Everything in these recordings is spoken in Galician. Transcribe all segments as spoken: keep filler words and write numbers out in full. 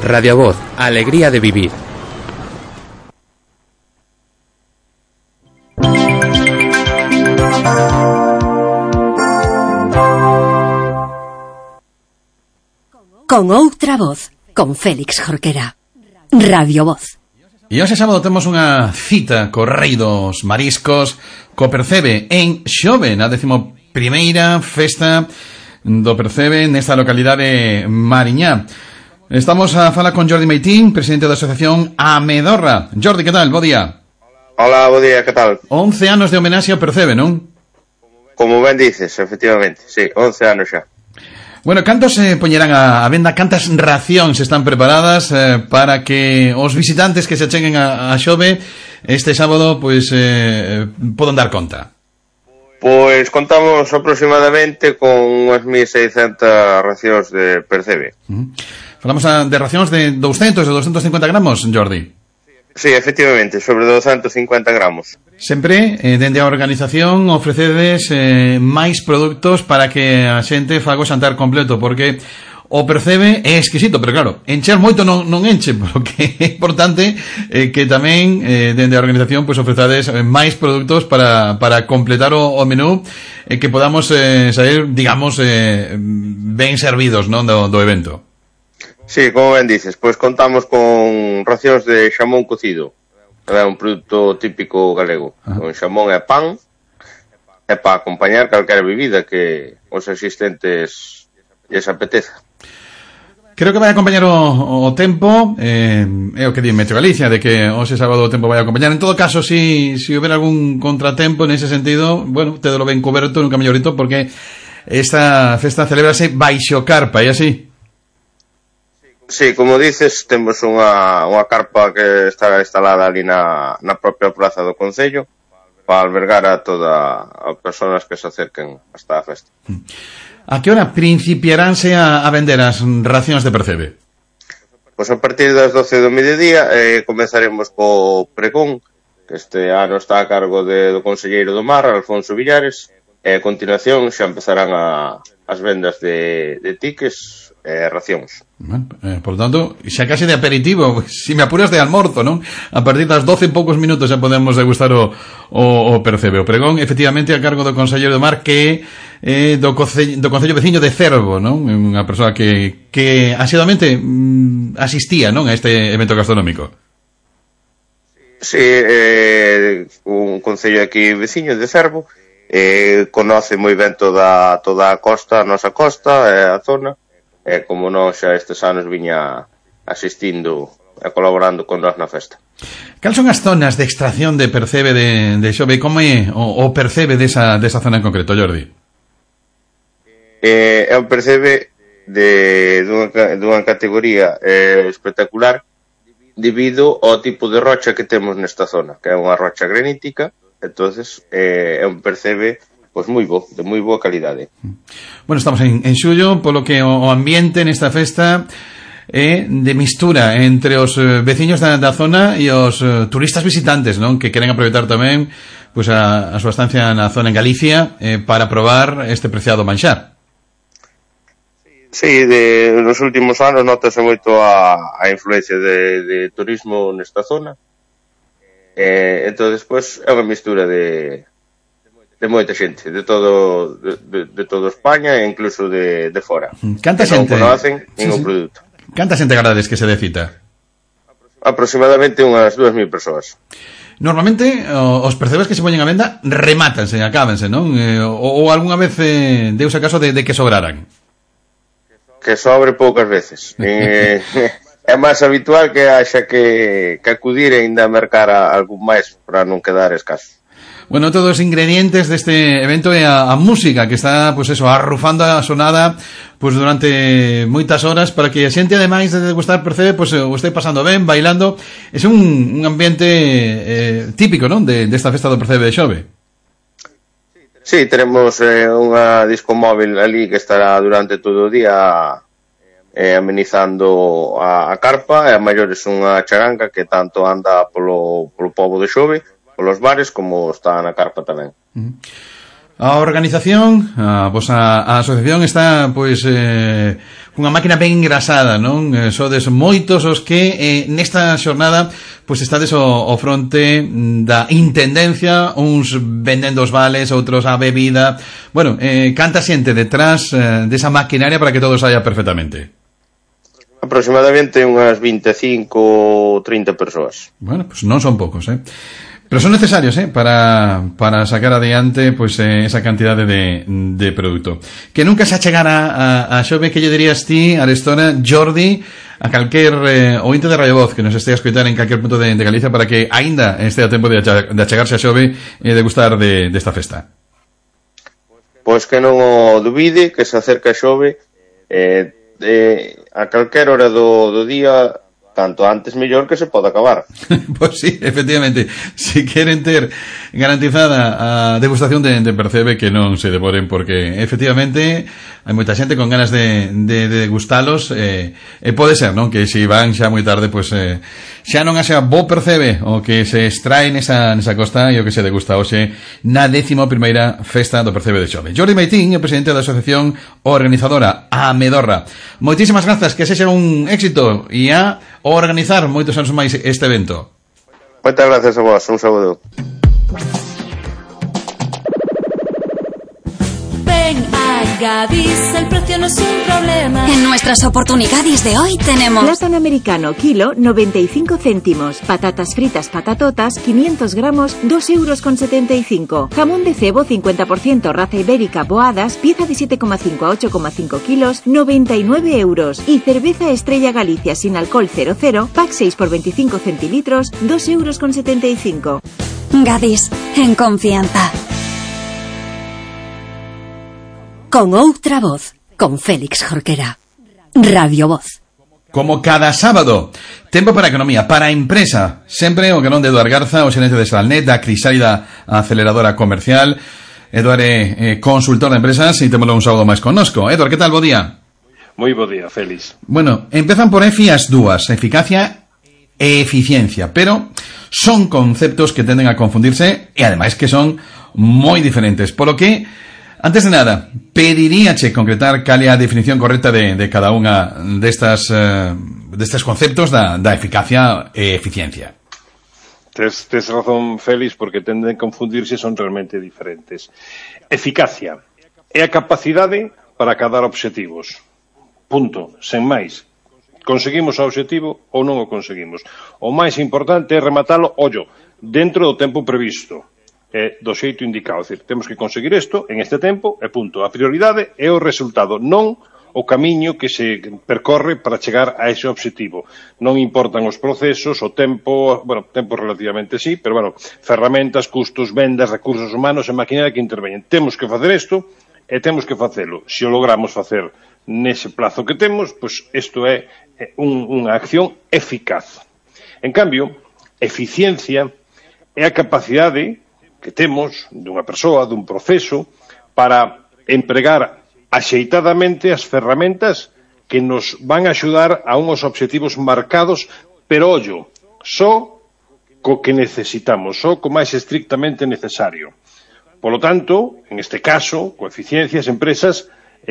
Radio Voz, alegría de vivir. Con outra voz, con Félix Jorquera. Radio Voz. E hoxe sábado temos unha cita co Rei dos Mariscos, co Percebe en Xove, na décimo primeira festa do Percebe nesta localidade mariñá. Estamos a falar con Jordi Meitín, presidente da Asociación Amedorra. Jordi, que tal? Bo día. Hola, bo día, que tal? once anos de homenaxe ao Percebe, non? Como ben dices, efectivamente, sí, once anos xa. Bueno, cantos se eh, poñerán a, a venda, cantas racións están preparadas eh, para que os visitantes que se cheguen a, a Xove este sábado pois eh, podan dar conta? Pois contamos aproximadamente con unhas mil seiscentas racións de Percebe. Uh-huh. Falamos a, de racións de douscentos ou douscentos cincuenta gramos, Jordi? Sí, efectivamente, sobre douscentos cincuenta gramos. Sempre, eh, dende a organización, ofrecedes eh, máis produtos para que a xente faga o xantar completo, porque o Percebe é exquisito, pero claro, encher moito non, non enche, porque é importante eh, que tamén, eh, dende a organización, pues, ofrezades máis produtos para, para completar o, o menú, e eh, que podamos eh, sair, digamos, eh, ben servidos, non, do, do evento. Sí, como ben dices, pois contamos con racións de xamón cocido. É un produto típico galego. Ajá. Con xamón e pan, é para acompañar calquera bebida que os asistentes lles apeteza. Creo que vai acompañar o, o tempo, eh, é o que di Meteo Galicia, de que hoxe sábado o tempo vai acompañar. En todo caso, si, si houber algún contratempo nese sentido, bueno, te lo ben coberto, nunca mellorito, porque esta festa celebrase baixo carpa, e así? Sí, como dices, temos unha, unha carpa que estará instalada ali na, na propia praza do Concello para albergar a todas as persoas que se acerquen hasta a festa. A que hora principiaránse a, a vender as racións de Percebe? Pois a partir das doce do mediodía eh, comenzaremos co pregón, que este ano está a cargo de, do Conselleiro do Mar, Alfonso Villares, e a continuación xa empezarán a, as vendas de, de tickets e eh, racións. Bueno, eh, por tanto, xa case de aperitivo, si me apuras de almorzo, non? A partir das doce poucos minutos xa podemos degustar o, o, o Percebe. O pregón, efectivamente, a cargo do Conselleiro do Mar, que é eh, do, concello, do Concello veciño de Cervo, non? Unha persoa que, que asiduamente mm, asistía, non, a este evento gastronómico. Sí, eh, un concello aquí veciño de Cervo, eh, conoce moi ben toda, toda a costa, a nosa costa, eh, a zona, e como non xa estes anos viña asistindo e colaborando con nós na festa. Cal son as zonas de extracción de Percebe de, de Xove? Como é o, o Percebe desa, desa zona en concreto, Jordi? Eh, é un Percebe de, dunha, dunha categoría eh, espectacular debido ao tipo de rocha que temos nesta zona, que é unha rocha granítica. Entonces eh, é un Percebe pois moi bo, de moi boa calidade. Bueno, estamos en, en xullo, polo que o, o ambiente nesta festa é de mistura entre os eh, veciños da, da zona e os eh, turistas visitantes, non? Que queren aproveitar tamén pois, a, a súa estancia na zona en Galicia eh, para probar este preciado manxar. Sí, de, nos últimos anos notase moito a, a influencia de, de turismo nesta zona. Eh, entón, despois, é unha mistura de de moita xente, de todo de, de, de todo España e incluso de, de fora. Canta que xente? Non conocen ningún sí, sí. produto. Canta xente agradades que se dé cita? Aproximadamente unhas dúas mil persoas. Normalmente os percebes que se poñen a venda remátanse, acábense, non? Eh, ou, ou algunha vez eh, deus a caso de, de que sobraran? Que sobre poucas veces. eh, é máis habitual que haxa que, que acudir e ainda mercar a algún máis para non quedar escaso. Bueno, todos os ingredientes deste evento é a, a música que está, pois pues eso, arrufando a sonada pois pues, durante moitas horas para que a xente, ademais de degustar Percebe, pois pues, o este pasando ben, bailando. É un, un ambiente eh, típico, non? De, desta festa do Percebe de Xove. Sí, tenemos eh, unha disco móvil ali que estará durante todo o día eh, amenizando a, a carpa, e a maiores unha charanga que tanto anda polo, polo pobo de Xove, polos bares, como está na carpa tamén. A organización, a, pues a, a asociación está pois eh, unha máquina ben engrasada, non? Eh, sodes moitos os que eh, nesta xornada pois estades o, o fronte da intendencia, uns vendendo os vales, outros a bebida. Bueno, eh, canta xente detrás eh, desa maquinaria para que todo saia perfectamente? Aproximadamente unhas veinticinco, trinta persoas. Bueno, pues non son poucos, eh? Pero son necesarios, eh, para, para sacar adiante, pues, eh, esa cantidade de, de produto. Que nunca se achegara a, a xove, que lle dirías ti, Arestora, Jordi, a calquer eh, ointe de Radio Voz que nos este a escoitar en calquer punto de, de Galicia, para que aínda este a tempo de, de achegarse a xove e de gustar de, desta festa? Pois que non o dubide, que se acerca a xove, eh, eh, a calquer hora do, do día, tanto antes mellor, que se pode acabar. Pois sí, efectivamente, si queren ter garantizada a degustación de, de Percebe, que non se devoren, porque efectivamente hai moita xente con ganas de, de, de degustalos, eh, e pode ser, non? Que se van xa moi tarde, pois eh, xa non haxa bo Percebe o que se extrae nesa, nesa costa e o que se degusta hoxe na décimo primeira festa do Percebe de Xove. Jordi Maitín, o presidente da asociación organizadora A Medorra. Moitísimas grazas, que sexa un éxito e a organizar moitos anos máis este evento. Moitas gracias a vos, un saúdo. Ven a Gadis, el precio no es un problema. En nuestras oportunidades de hoy tenemos plátano americano kilo noventa y cinco céntimos, patatas fritas patatotas quinientos gramos dos euros con setenta y cinco, jamón de cebo cincuenta por ciento raza ibérica Boadas pieza de siete coma cinco a ocho coma cinco kilos noventa y nueve euros y cerveza Estrella Galicia sin alcohol cero cero pack seis por veinticinco centilitros dos euros con setenta y cinco. Gadis, en confianza. Con outra voz, con Félix Jorquera. Radio Voz. Como cada sábado, tempo para a economía, para a empresa. Sempre o que non de Eduard Garza, o xerente de Salnet, da crisálida aceleradora comercial. Eduard é eh, consultor de empresas e témolo un sábado máis connosco. Eduard, que tal? Bo día. Moi bo día, Félix. Bueno, empezan por EFI as dúas, eficacia e eficiencia, pero son conceptos que tenden a confundirse e ademais que son moi diferentes, polo que antes de nada, pediríache concretar cal é a definición correcta de, de cada unha destas, uh, destes conceptos da, da eficacia e eficiencia. Tes, tes razón, Félix, porque tenden a confundirse, son realmente diferentes. Eficacia é a capacidade para acadar obxectivos. Punto, sen máis. Conseguimos o obxectivo ou non o conseguimos. O máis importante é rematalo, ollo, dentro do tempo previsto. É do xeito indicado, é dicir, temos que conseguir isto en este tempo e punto. A prioridade é o resultado, non o camiño que se percorre para chegar a ese obxectivo. Non importan os procesos, o tempo, bueno, tempo relativamente sí, pero bueno, ferramentas, custos, vendas, recursos humanos e maquinaria que interveñen. Temos que facer isto e temos que facelo. Se o logramos facer nese plazo que temos, pois isto é un, unha acción eficaz. En cambio, eficiencia é a capacidade que temos dunha persoa, dun proceso, para empregar axeitadamente as ferramentas que nos van a axudar a unhos obxectivos marcados, pero ollo, só co que necesitamos, só co máis estrictamente necesario. Polo tanto, en este caso, co eficiencia, as empresas,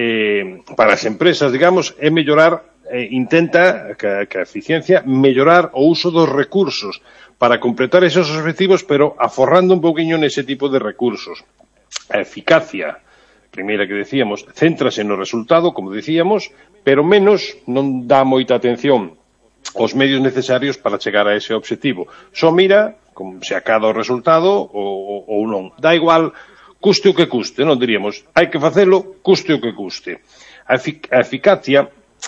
eh, para as empresas, digamos, é mellorar, eh, intenta que, que a eficiencia mellorar o uso dos recursos para completar esos objetivos, pero aforrando un poquinho nese tipo de recursos. A eficacia, primeira que decíamos, céntrase no resultado, como decíamos, pero menos non dá moita atención aos medios necesarios para chegar a ese objetivo. Só mira como se acada o resultado ou, ou non. Dá igual, custe o que custe, non diríamos, hai que facelo, custe o que custe. A, efic a eficacia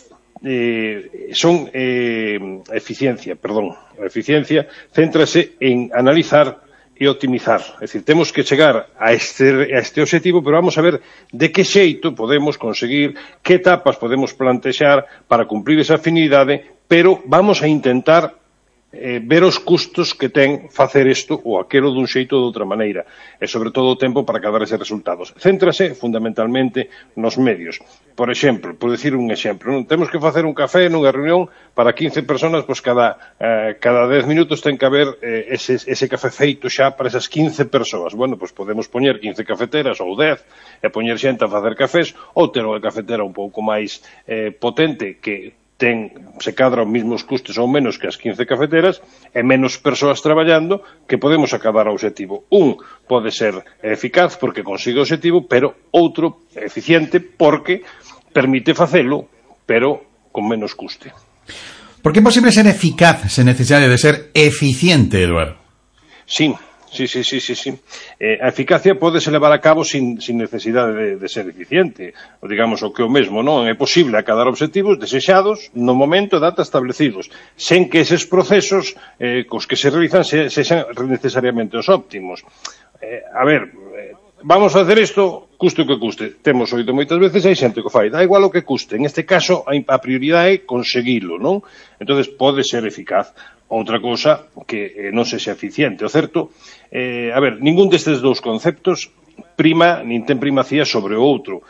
Eh, son eh, eficiencia, perdón, a eficiencia céntrase en analizar e optimizar, é dicir, temos que chegar a este, a este objetivo, pero vamos a ver de que xeito podemos conseguir, que etapas podemos plantexar para cumplir esa afinidade, pero vamos a intentar eh, ver os custos que ten facer isto ou aquelo dun xeito ou de outra maneira, e sobre todo o tempo para cadar eses resultados. Céntrase fundamentalmente nos medios. Por exemplo, por decir un exemplo, non temos que facer un café nunha reunión para quince personas, pois cada, eh, cada dez minutos ten que haber eh, ese, ese café feito xa para esas quince persoas. Bueno, pois podemos poñer quince cafeteras ou dez e poñer xente a facer cafés, ou ter unha cafetera un pouco máis eh, potente que ten, se cadra os mesmos custes ou menos que as quince cafeteras e menos persoas traballando, que podemos acabar o obxectivo. Un pode ser eficaz porque consigue o obxectivo, pero outro eficiente porque permite facelo, pero con menos custe. ¿Por qué é posible ser eficaz sen necesidade de ser eficiente, Eduardo? Sí. Sí, sí, sí, sí, sí. Eh, a eficacia pódese levar a cabo sin, sin necesidade de, de ser eficiente. O digamos, o que o mesmo, non? É posible acadar obxectivos desexados no momento e data establecidos, sen que eses procesos eh, cos que se realizan se, sexan necesariamente os óptimos. Eh, a ver, eh, vamos a hacer isto, custe o que custe. Temos oído moitas veces, hai xente que fai, dá igual o que custe. En este caso, a, a prioridade é conseguilo, non? Entonces, pode ser eficaz. Outra cousa que eh, non sexa eficiente. O certo, eh, a ver, ningún destes dous conceptos prima, nin ten primacía sobre o outro,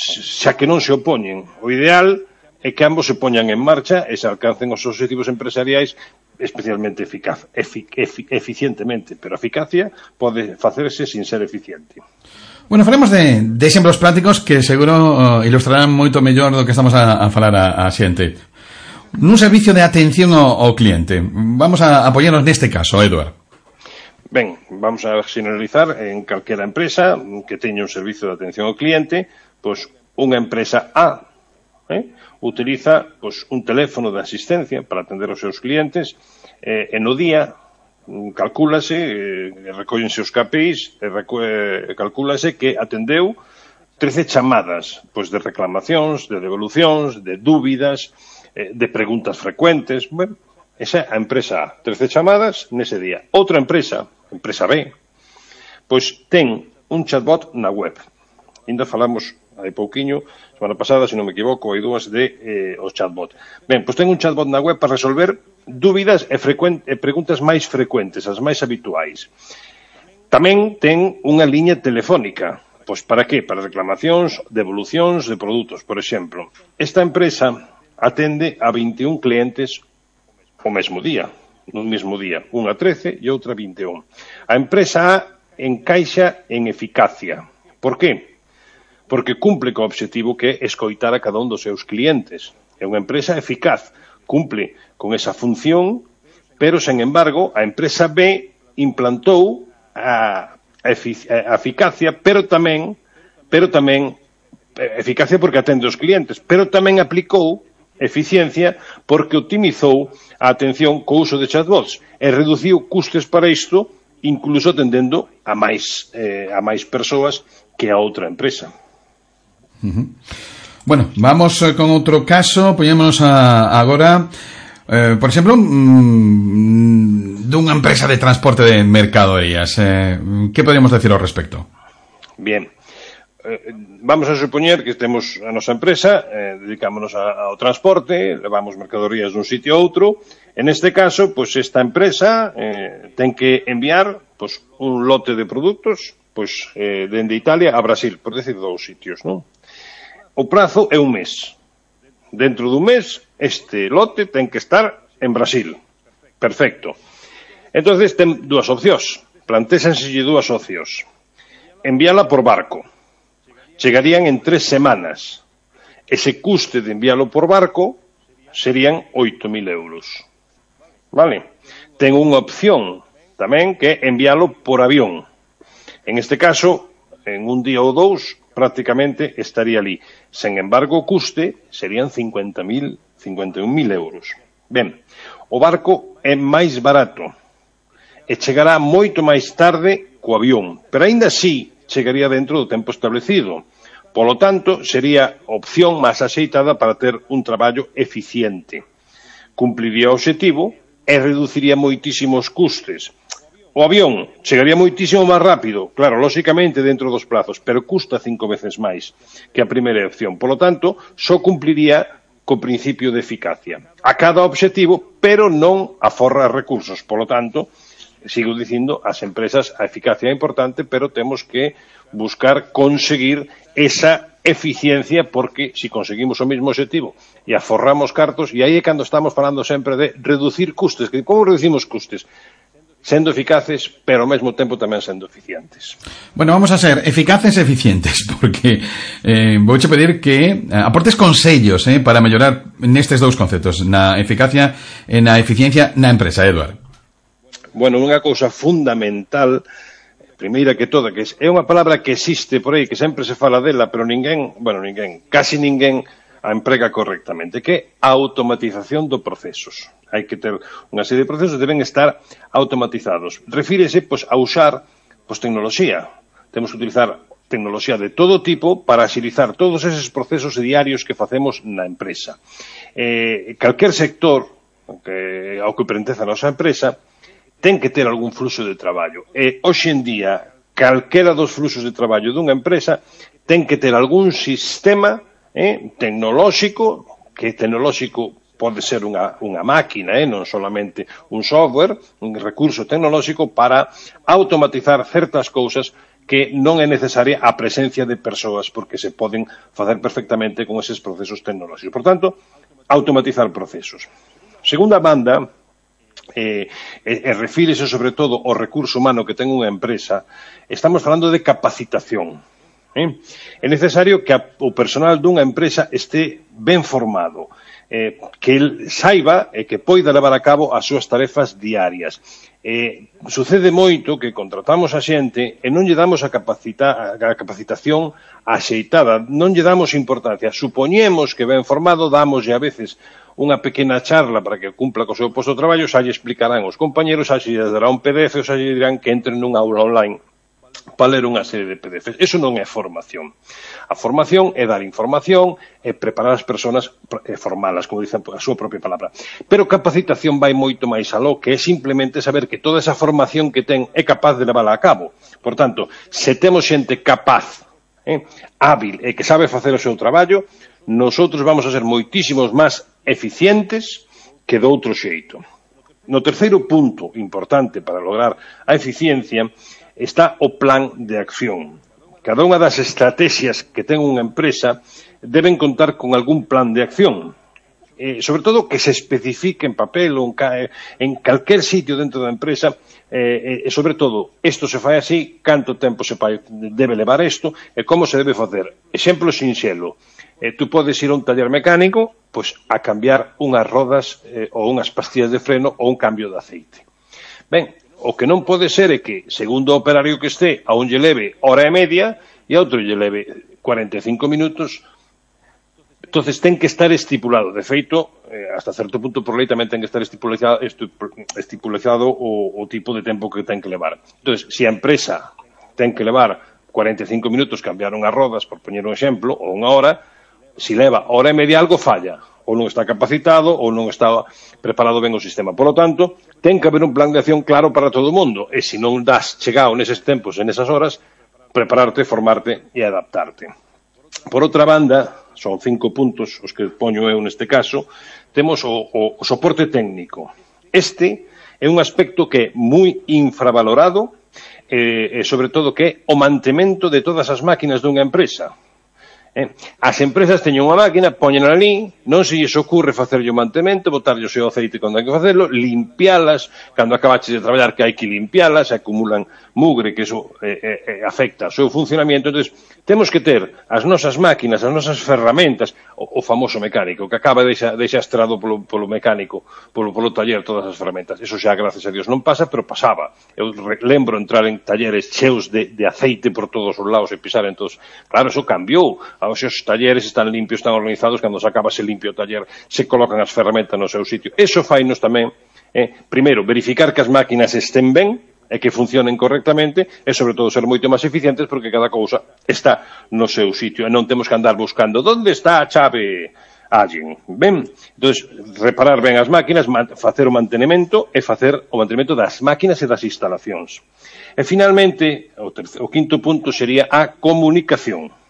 xa que non se opoñen. O ideal é que ambos se poñan en marcha e se alcancen os obxectivos empresariais especialmente eficaz, efi, efi, eficientemente, pero a eficacia pode facerse sin ser eficiente. Bueno, falemos de, de exemplos prácticos que seguro uh, ilustrarán moito mellor do que estamos a, a falar a, a xente. Nun servicio de atención ao, ao cliente. Vamos a apoyarnos neste caso, Eduardo. Ben, vamos a generalizar en calquera empresa que teña un servicio de atención ao cliente, pois unha empresa A eh, utiliza pois, un teléfono de asistencia para atender os seus clientes eh, e no día calcúlase, eh, recóllense os K P Is e eh, calcúlase que atendeu trece chamadas pois, de reclamacións, de devolucións, de dúbidas, de preguntas frecuentes. Bueno, esa é a empresa A, trece chamadas nese día. Outra empresa, empresa B, pois ten un chatbot na web. Ainda falamos hai pouquiño, semana pasada, se non me equivoco, hai dúas de eh, o chatbot. Ben, pois ten un chatbot na web para resolver dúbidas e, e preguntas máis frecuentes, as máis habituais. Tamén ten unha liña telefónica. Pois para que? Para reclamacións, devolucións de produtos, por exemplo. Esta empresa atende a veintiún clientes o mesmo día, nun mesmo día, unha trece e outra vinte e un. A empresa A encaixa en eficacia. Por que? Porque cumple co obxectivo que é escoitar a cada un dos seus clientes. É unha empresa eficaz, cumple con esa función, pero, sen embargo, a empresa B implantou a, a, efic a eficacia, pero tamén, pero tamén, eficacia porque atende os clientes, pero tamén aplicou eficiencia porque optimizou a atención co uso de chatbots e reduciu custes para isto, incluso atendendo a máis, eh, a máis persoas que a outra empresa. Uh-huh. Bueno, vamos con outro caso, poñémonos a, agora, eh, por exemplo, mm, dunha empresa de transporte de mercadorías. Eh, que podemos decir ao respecto? Bien. Eh, vamos a supoñer que temos a nosa empresa, eh, dedicámonos a, ao transporte, levamos mercadorías dun sitio a outro. En este caso, pois esta empresa eh, ten que enviar pois, un lote de produtos pois, eh, dende Italia a Brasil, por decir dous sitios, non? O prazo é un mes. Dentro dun mes, este lote ten que estar en Brasil. Perfecto. Entonces, ten dúas opcións. Plantéxanselle dúas opcións. Envíala por barco. Chegarían en tres semanas. Ese custe de enviálo por barco serían oito mil euros. Vale? Ten unha opción tamén que é enviálo por avión. En este caso, en un día ou dous, prácticamente estaría ali. Sen embargo, o custe serían cincuenta mil, cincuenta e un mil euros. Ben, o barco é máis barato e chegará moito máis tarde co avión, pero aínda así chegaría dentro do tempo establecido. Polo tanto, sería opción máis axeitada para ter un traballo eficiente. Cumpliría o obxectivo e reduciría moitísimos custes. O avión chegaría moitísimo máis rápido, claro, lóxicamente dentro dos plazos, pero custa cinco veces máis que a primeira opción. Polo tanto, só cumpliría co principio de eficacia. A cada obxectivo pero non aforra recursos. Por lo tanto, sigo dicindo, as empresas, a eficacia é importante, pero temos que buscar conseguir esa eficiencia, porque se si conseguimos o mesmo objetivo e aforramos cartos, e aí é cando estamos falando sempre de reducir custes. Que como reducimos custes? Sendo eficaces, pero ao mesmo tempo tamén sendo eficientes. Bueno, vamos a ser eficaces e eficientes, porque eh, vouche pedir que eh, aportes consellos eh, para mellorar nestes dous conceptos, na eficacia e na eficiencia na empresa, Eduard. Bueno, unha cousa fundamental, primeira que toda, que é unha palabra que existe por aí, que sempre se fala dela, pero ninguén, bueno, ninguén, casi ninguén a emprega correctamente, que é a automatización dos procesos. Hai que ter unha serie de procesos que deben estar automatizados. Refírese, pois, a usar, pois, tecnoloxía. Temos que utilizar tecnoloxía de todo tipo para agilizar todos eses procesos diarios que facemos na empresa. Eh, calquer sector que, ao que pertence a nosa empresa ten que ter algún fluxo de traballo. E, hoxe en día, calquera dos fluxos de traballo dunha empresa ten que ter algún sistema eh, tecnolóxico, que tecnolóxico pode ser unha, unha máquina, eh, non solamente un software, un recurso tecnolóxico para automatizar certas cousas que non é necesaria a presencia de persoas, porque se poden facer perfectamente con eses procesos tecnolóxicos. Por tanto, automatizar procesos. Segunda banda, Eh, e, e refírese sobre todo ao recurso humano que ten unha empresa, estamos falando de capacitación. Eh? É necesario que a, o personal dunha empresa este ben formado, eh, que el saiba e que poida levar a cabo as súas tarefas diarias. Eh, sucede moito que contratamos a xente e non lle damos a, capacita, a capacitación axeitada, non lle damos importancia. Supoñemos que ben formado, damoslle a veces unha pequena charla para que cumpla co seu posto de traballo, xa lle explicarán os compañeros, xa lle dará un P D F, ou xa lle dirán que entren nunha aula online para ler unha serie de P D Fs. Eso non é formación. A formación é dar información e preparar as persoas e formalas, como dice a súa propia palabra. Pero capacitación vai moito máis aló, que é simplemente saber que toda esa formación que ten é capaz de levala a cabo. Por tanto, se temos xente capaz, eh, hábil e que sabe facer o seu traballo, nosotros vamos a ser moitísimos máis eficientes que do outro xeito. No terceiro punto importante para lograr a eficiencia está o plan de acción. Cada unha das estrategias que ten unha empresa deben contar con algún plan de acción. Eh, sobre todo que se especifique en papel ou en, ca en calquer sitio dentro da empresa, eh, e sobre todo, isto se fai así, canto tempo se fai, debe levar isto e como se debe facer. Exemplo sinxelo. Eh, tú podes ir a un taller mecánico pois, a cambiar unhas rodas eh, ou unhas pastillas de freno ou un cambio de aceite. Ben, o que non pode ser é que, segundo o operario que este, a un lle leve hora e media e a outro lle leve cuarenta e cinco minutos. Entonces ten que estar estipulado. De feito, eh, hasta certo punto por lei tamén ten que estar estipulado, estipulado o, o tipo de tempo que ten que levar. Entonces, se a empresa ten que levar cuarenta e cinco minutos cambiar unhas rodas, por poñer un exemplo, ou unha hora, se leva hora e media algo falla, ou non está capacitado, ou non está preparado ben o sistema. Por lo tanto, ten que haber un plan de acción claro para todo o mundo, e se non das chegado neses tempos e nesas horas, prepararte, formarte e adaptarte. Por outra banda, son cinco puntos os que poño eu neste caso, temos o, o, o soporte técnico. Este é un aspecto que é moi infravalorado e, e sobre todo que é o mantemento de todas as máquinas dunha empresa. Eh, as empresas teñen unha máquina, poñen ali, non se lles ocurre facerlle o mantemento, botarlle o seu aceite cando hai que facelo, limpialas, cando acabaches de traballar que hai que limpialas, acumulan mugre que eso eh, eh, afecta ao seu funcionamento. Entonces, temos que ter as nosas máquinas, as nosas ferramentas, o, o famoso mecánico, que acaba deixa, deixa estrado polo, polo mecánico, polo, polo taller, todas as ferramentas. Eso xa, gracias a Dios, non pasa, pero pasaba. Eu lembro entrar en talleres cheos de, de aceite por todos os lados e pisar en todos. Claro, eso cambiou. Os seus talleres están limpios, están organizados, cando se acaba ese limpio taller, se colocan as ferramentas no seu sitio. Eso fainos tamén, eh, primeiro, verificar que as máquinas estén ben, e que funcionen correctamente, e sobre todo ser moito máis eficientes, porque cada cousa está no seu sitio, e non temos que andar buscando onde está a chave alguén. Ben, entonces, reparar ben as máquinas, facer o mantenimento, e facer o mantenimento das máquinas e das instalacións. E finalmente, o, terceiro, o quinto punto sería a comunicación.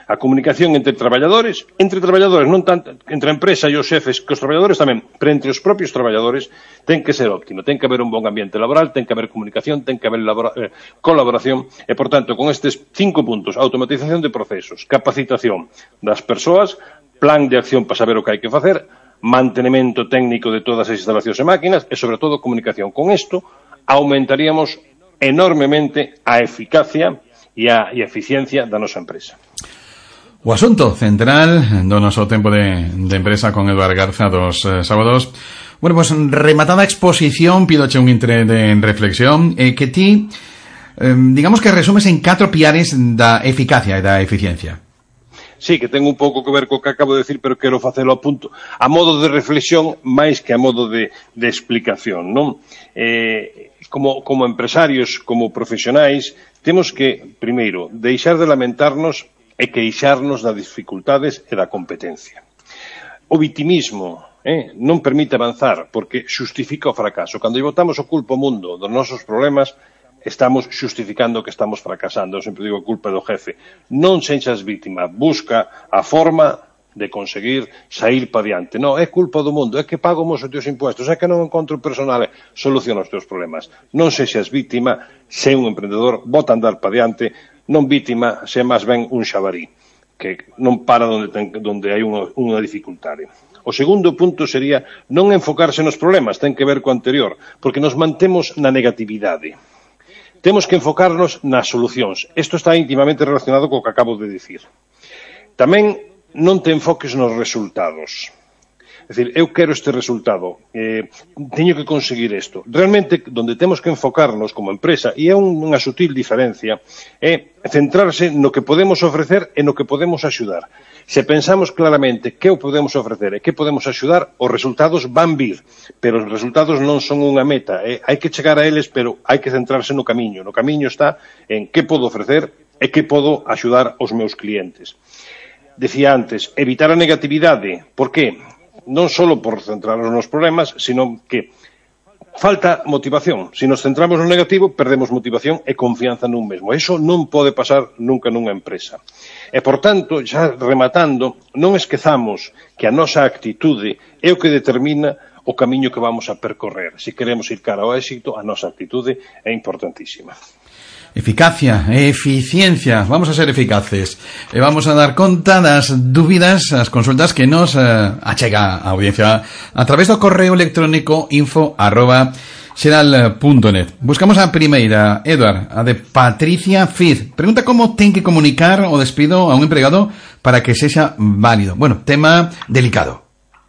A comunicación entre traballadores, entre traballadores, non tanto entre a empresa e os xefes, que os traballadores tamén, pero entre os propios traballadores, ten que ser óptimo, ten que haber un bon ambiente laboral, ten que haber comunicación, ten que haber labora, eh, colaboración, e, por tanto, con estes cinco puntos, automatización de procesos, capacitación das persoas, plan de acción para saber o que hai que facer, mantenimento técnico de todas as instalacións e máquinas, e, sobre todo, comunicación. Con isto, aumentaríamos enormemente a eficacia e a, e a eficiencia da nosa empresa. O asunto central do noso tempo de, de empresa con Eduard Garza dos eh, sábados. Bueno, pues rematada a exposición, pidoche un intre de reflexión eh, que ti, eh, digamos que resumes en catro piares da eficacia e da eficiencia. Sí, que ten un pouco que ver co que acabo de decir, pero quero facelo a punto, a modo de reflexión máis que a modo de, de explicación, non? Eh, como, como empresarios, como profesionais, temos que, primeiro, deixar de lamentarnos e queixarnos das dificultades e da competencia. O vitimismo eh, non permite avanzar porque xustifica o fracaso. Cando botamos o culpa ao mundo dos nosos problemas, estamos xustificando que estamos fracasando. Eu sempre digo, culpa do jefe. Non sexas vítima, busca a forma de conseguir sair para diante. Non, é culpa do mundo, é que pago os teus impuestos, é que non encontro personal, soluciona os teus problemas. Non sexas vítima, sé un emprendedor, bota a andar para diante, non vítima, sé máis ben un xabarí, que non para onde, ten, onde hai unha, unha dificultade. O segundo punto sería non enfocarse nos problemas, ten que ver co anterior, porque nos mantemos na negatividade. Temos que enfocarnos nas solucións. Isto está íntimamente relacionado co que acabo de dicir. Tamén non te enfoques nos resultados. É dicir, eu quero este resultado, eh, teño que conseguir isto. Realmente, onde temos que enfocarnos como empresa, e é unha sutil diferencia, é centrarse no que podemos ofrecer e no que podemos axudar. Se pensamos claramente que o podemos ofrecer e que podemos axudar, os resultados van vir, pero os resultados non son unha meta. Eh? Hai que chegar a eles, pero hai que centrarse no camiño. No camiño está en que podo ofrecer e que podo axudar aos meus clientes. Decía antes, evitar a negatividade. Por que? Non só por centrarnos nos problemas, sino que falta motivación. Se nos centramos no negativo, perdemos motivación e confianza nun mesmo. Eso non pode pasar nunca nunha empresa. E, por tanto, xa rematando, non esquezamos que a nosa actitude é o que determina o camiño que vamos a percorrer. Se queremos ir cara ao éxito, a nosa actitude é importantísima. Eficacia, eficiencia, vamos a ser eficaces e vamos a dar conta das dúbidas, as consultas que nos eh, achega a audiencia a través do correo electrónico info arroba xeral punto net. Buscamos a primeira, Eduard, a de Patricia Fiz. Pregunta como ten que comunicar o despido a un empregado para que sexa válido. Bueno, tema delicado.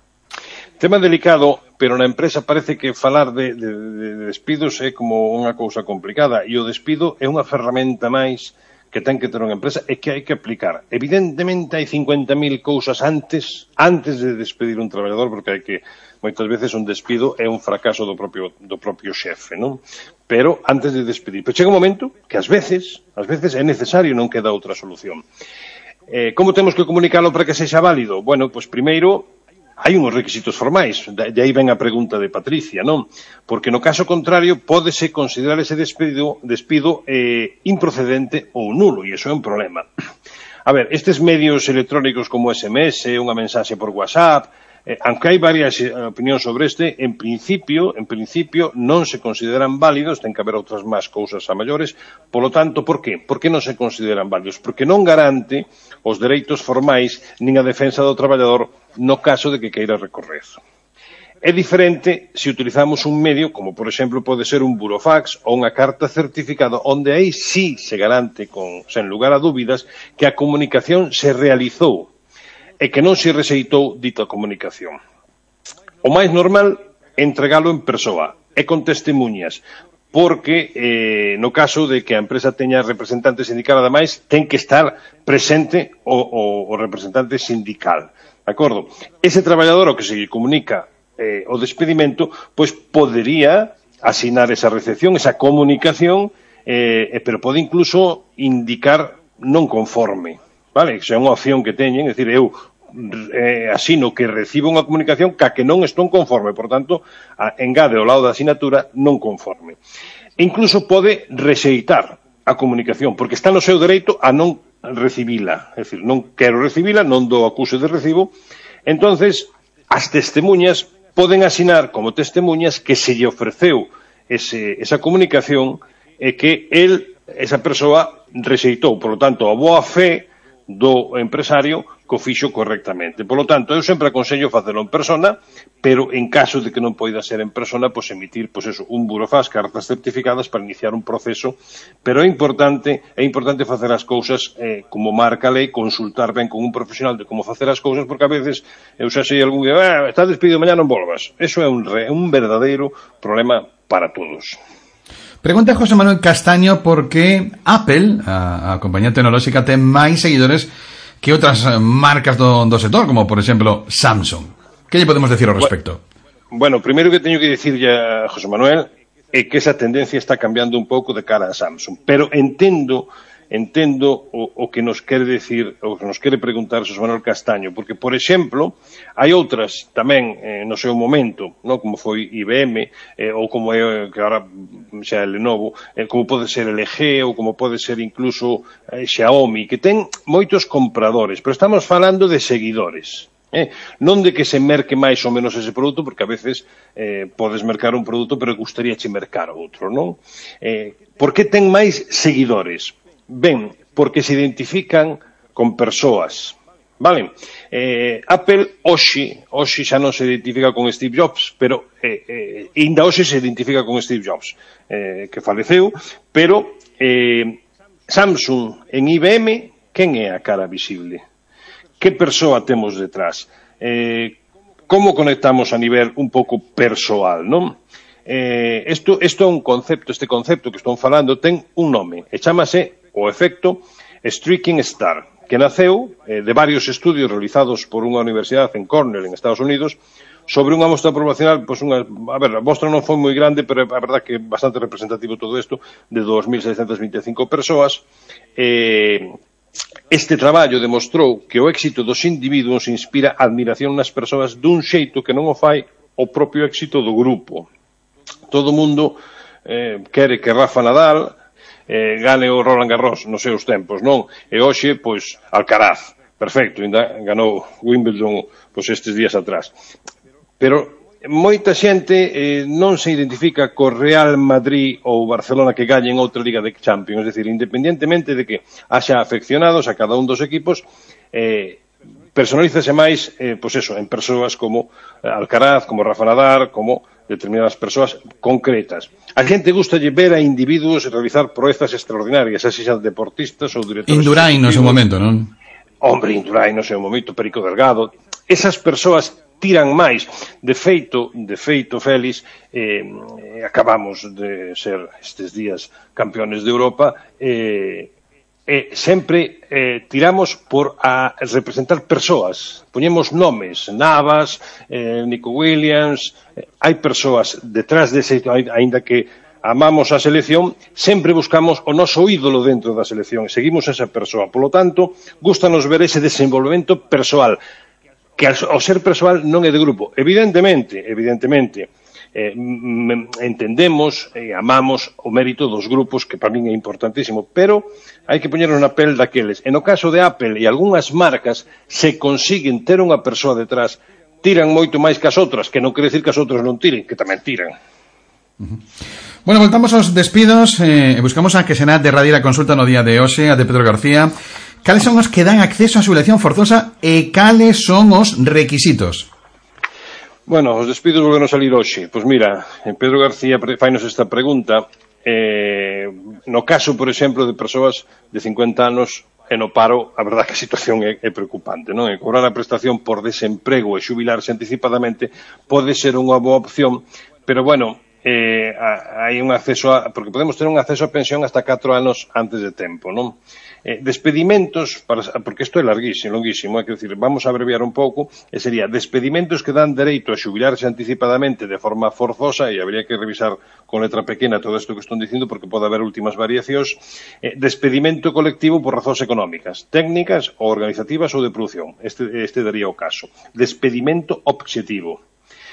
Tema delicado, pero na empresa parece que falar de, de, de despidos é como unha cousa complicada, e o despido é unha ferramenta máis que ten que ter unha empresa e que hai que aplicar. Evidentemente hai cincuenta mil cousas antes antes de despedir un traballador, porque hai que, moitas veces un despido é un fracaso do propio, do propio xefe, non? Pero antes de despedir. Pero chega un momento que ás veces, ás veces é necesario, non queda outra solución. Eh, como temos que comunicalo para que sexa válido? Bueno, pois primeiro, hai uns requisitos formais, de aí ven a pregunta de Patricia, non? Porque no caso contrario pódese considerar ese despido, despido eh, improcedente ou nulo, e iso é un problema. A ver, estes medios electrónicos como S M S, unha mensaxe por WhatsApp, eh, aunque hai varias eh, opinións sobre este, en principio, en principio non se consideran válidos, ten que haber outras máis cousas a maiores, polo tanto, por qué? Por que non se consideran válidos? Porque non garante os dereitos formais nin a defensa do traballador no caso de que queira recorrer. É diferente se utilizamos un medio, como por exemplo pode ser un burofax ou unha carta certificada, onde aí sí se garante, con, sen lugar a dúbidas, que a comunicación se realizou e que non se rexeitou dita comunicación. O máis normal é entregalo en persoa e con testemunhas, porque eh, no caso de que a empresa teña representante sindical, ademais, ten que estar presente o, o, o representante sindical. De acordo? Ese traballador o que se comunica eh, o despedimento, pois podería asinar esa recepción, esa comunicación, eh, pero pode incluso indicar non conforme. Vale? Esa é unha opción que teñen, é dicir, eu eh, asino que recibo unha comunicación ca que non estou conforme, por tanto, a, engade ao lado da asinatura non conforme. E incluso pode rexeitar a comunicación, porque está no seu dereito a non recibila, é dicir, non quero recibila, non dou acuse de recibo, entonces as testemunhas poden asinar como testemunhas que se lle ofreceu ese, esa comunicación e que el, esa persoa rexeitou, por lo tanto, a boa fe do empresario que o fixo correctamente. Por lo tanto, eu sempre aconsello facelo en persona, pero en caso de que non poida ser en persona, pois emitir, pois eso, un burofax, cartas certificadas para iniciar un proceso, pero é importante, é importante facer as cousas eh, como marca a lei, consultar ben con un profesional de como facer as cousas, porque a veces eu xa sei algún día, ah, está despedido, mañá non volvas. Eso é un, re, un verdadeiro problema para todos. Pregunta José Manuel Castaño por que Apple, a, a compañía tecnolóxica, ten máis seguidores que outras marcas do, do sector, como por exemplo Samsung. Que lle podemos decir ao respecto? Bueno, primeiro que teño que dicirlle a José Manuel é que esa tendencia está cambiando un pouco de cara a Samsung, pero entendo entendo o, o que nos quere decir, o que nos quere preguntar José Manuel Castaño, porque, por exemplo, hai outras tamén eh, no seu momento, no, como foi I B M, eh, ou como é, que agora xa é Lenovo, eh, como pode ser L G, ou como pode ser incluso eh, Xiaomi, que ten moitos compradores, pero estamos falando de seguidores. Eh, non de que se merque máis ou menos ese produto, porque a veces eh, podes mercar un produto, pero gustaría che mercar outro, non? Eh, por que ten máis seguidores? Ben, porque se identifican con persoas, vale? Eh, Apple hoxe, hoxe xa non se identifica con Steve Jobs, pero eh, eh, ainda hoxe se identifica con Steve Jobs, eh, que faleceu, pero eh, Samsung en I B M, quen é a cara visible? Que persoa temos detrás? Eh, como conectamos a nivel un pouco persoal, non? Eh, isto, isto é un concepto, este concepto que estou falando ten un nome, e chamase o efecto Streaking Star, que naceu eh, de varios estudios realizados por unha universidade en Cornell, en Estados Unidos, sobre unha mostra poblacional, pois unha, a ver, a mostra non foi moi grande, pero a verdad que é bastante representativo todo isto, de dos mil seiscentas vinte e cinco persoas. Eh, este traballo demostrou que o éxito dos individuos inspira admiración nas persoas dun xeito que non o fai o propio éxito do grupo. Todo o mundo eh, quere que Rafa Nadal eh, gane o Roland Garros nos seus tempos, non? E hoxe, pois, Alcaraz, perfecto, ainda ganou Wimbledon pois estes días atrás. Pero moita xente eh, non se identifica co Real Madrid ou Barcelona que gañen outra Liga de Champions, é dicir, independientemente de que haxa afeccionados a cada un dos equipos, eh, personalízase máis, eh, pois eso, en persoas como Alcaraz, como Rafa Nadal, como determinadas persoas concretas. A xente gusta ver a individuos realizar proezas extraordinarias, así xa deportistas ou directores. Indurain no seu momento, non? Hombre, Indurain no seu momento, Perico Delgado. Esas persoas tiran máis. De feito, de feito, Félix, eh, acabamos de ser estes días campeones de Europa, eh, eh, sempre eh, tiramos por a representar persoas, poñemos nomes, Navas, eh, Nico Williams, eh, hai persoas detrás dese, aínda que amamos a selección, sempre buscamos o noso ídolo dentro da selección, seguimos esa persoa, polo tanto, gustanos ver ese desenvolvemento persoal, que ao ser persoal non é de grupo, evidentemente, evidentemente, Eh, entendemos e amamos o mérito dos grupos, que para min é importantísimo, pero hai que poñernos na pel daqueles. En o caso de Apple e algunhas marcas, se consiguen ter unha persoa detrás, tiran moito máis que as outras, que non quere decir que as outras non tiren, que tamén tiran. Uh-huh. Bueno, voltamos aos despidos e eh, buscamos a que será derradeira consulta no día de hoxe, a de Pedro García. Cales son os que dan acceso á xubilación forzosa e cales son os requisitos? Bueno, os despidos volven a salir hoxe. Pois mira, Pedro García fainos esta pregunta. Eh, no caso, por exemplo, de persoas de cincuenta anos e no paro, a verdade que a situación é, é preocupante, non? E cobrar a prestación por desemprego e xubilarse anticipadamente pode ser unha boa opción, pero bueno, eh, hai un acceso a, porque podemos ter un acceso a pensión hasta catro anos antes de tempo, non? Eh, despedimentos, para, porque isto é larguísimo, longuísimo, é que decir, vamos a abreviar un pouco, e sería despedimentos que dan dereito a xubilarse anticipadamente de forma forzosa, e habría que revisar con letra pequena todo isto que estou dicindo, porque pode haber últimas variacións, eh, despedimento colectivo por razóns económicas, técnicas ou organizativas ou de produción, este, este daría o caso. Despedimento obxectivo.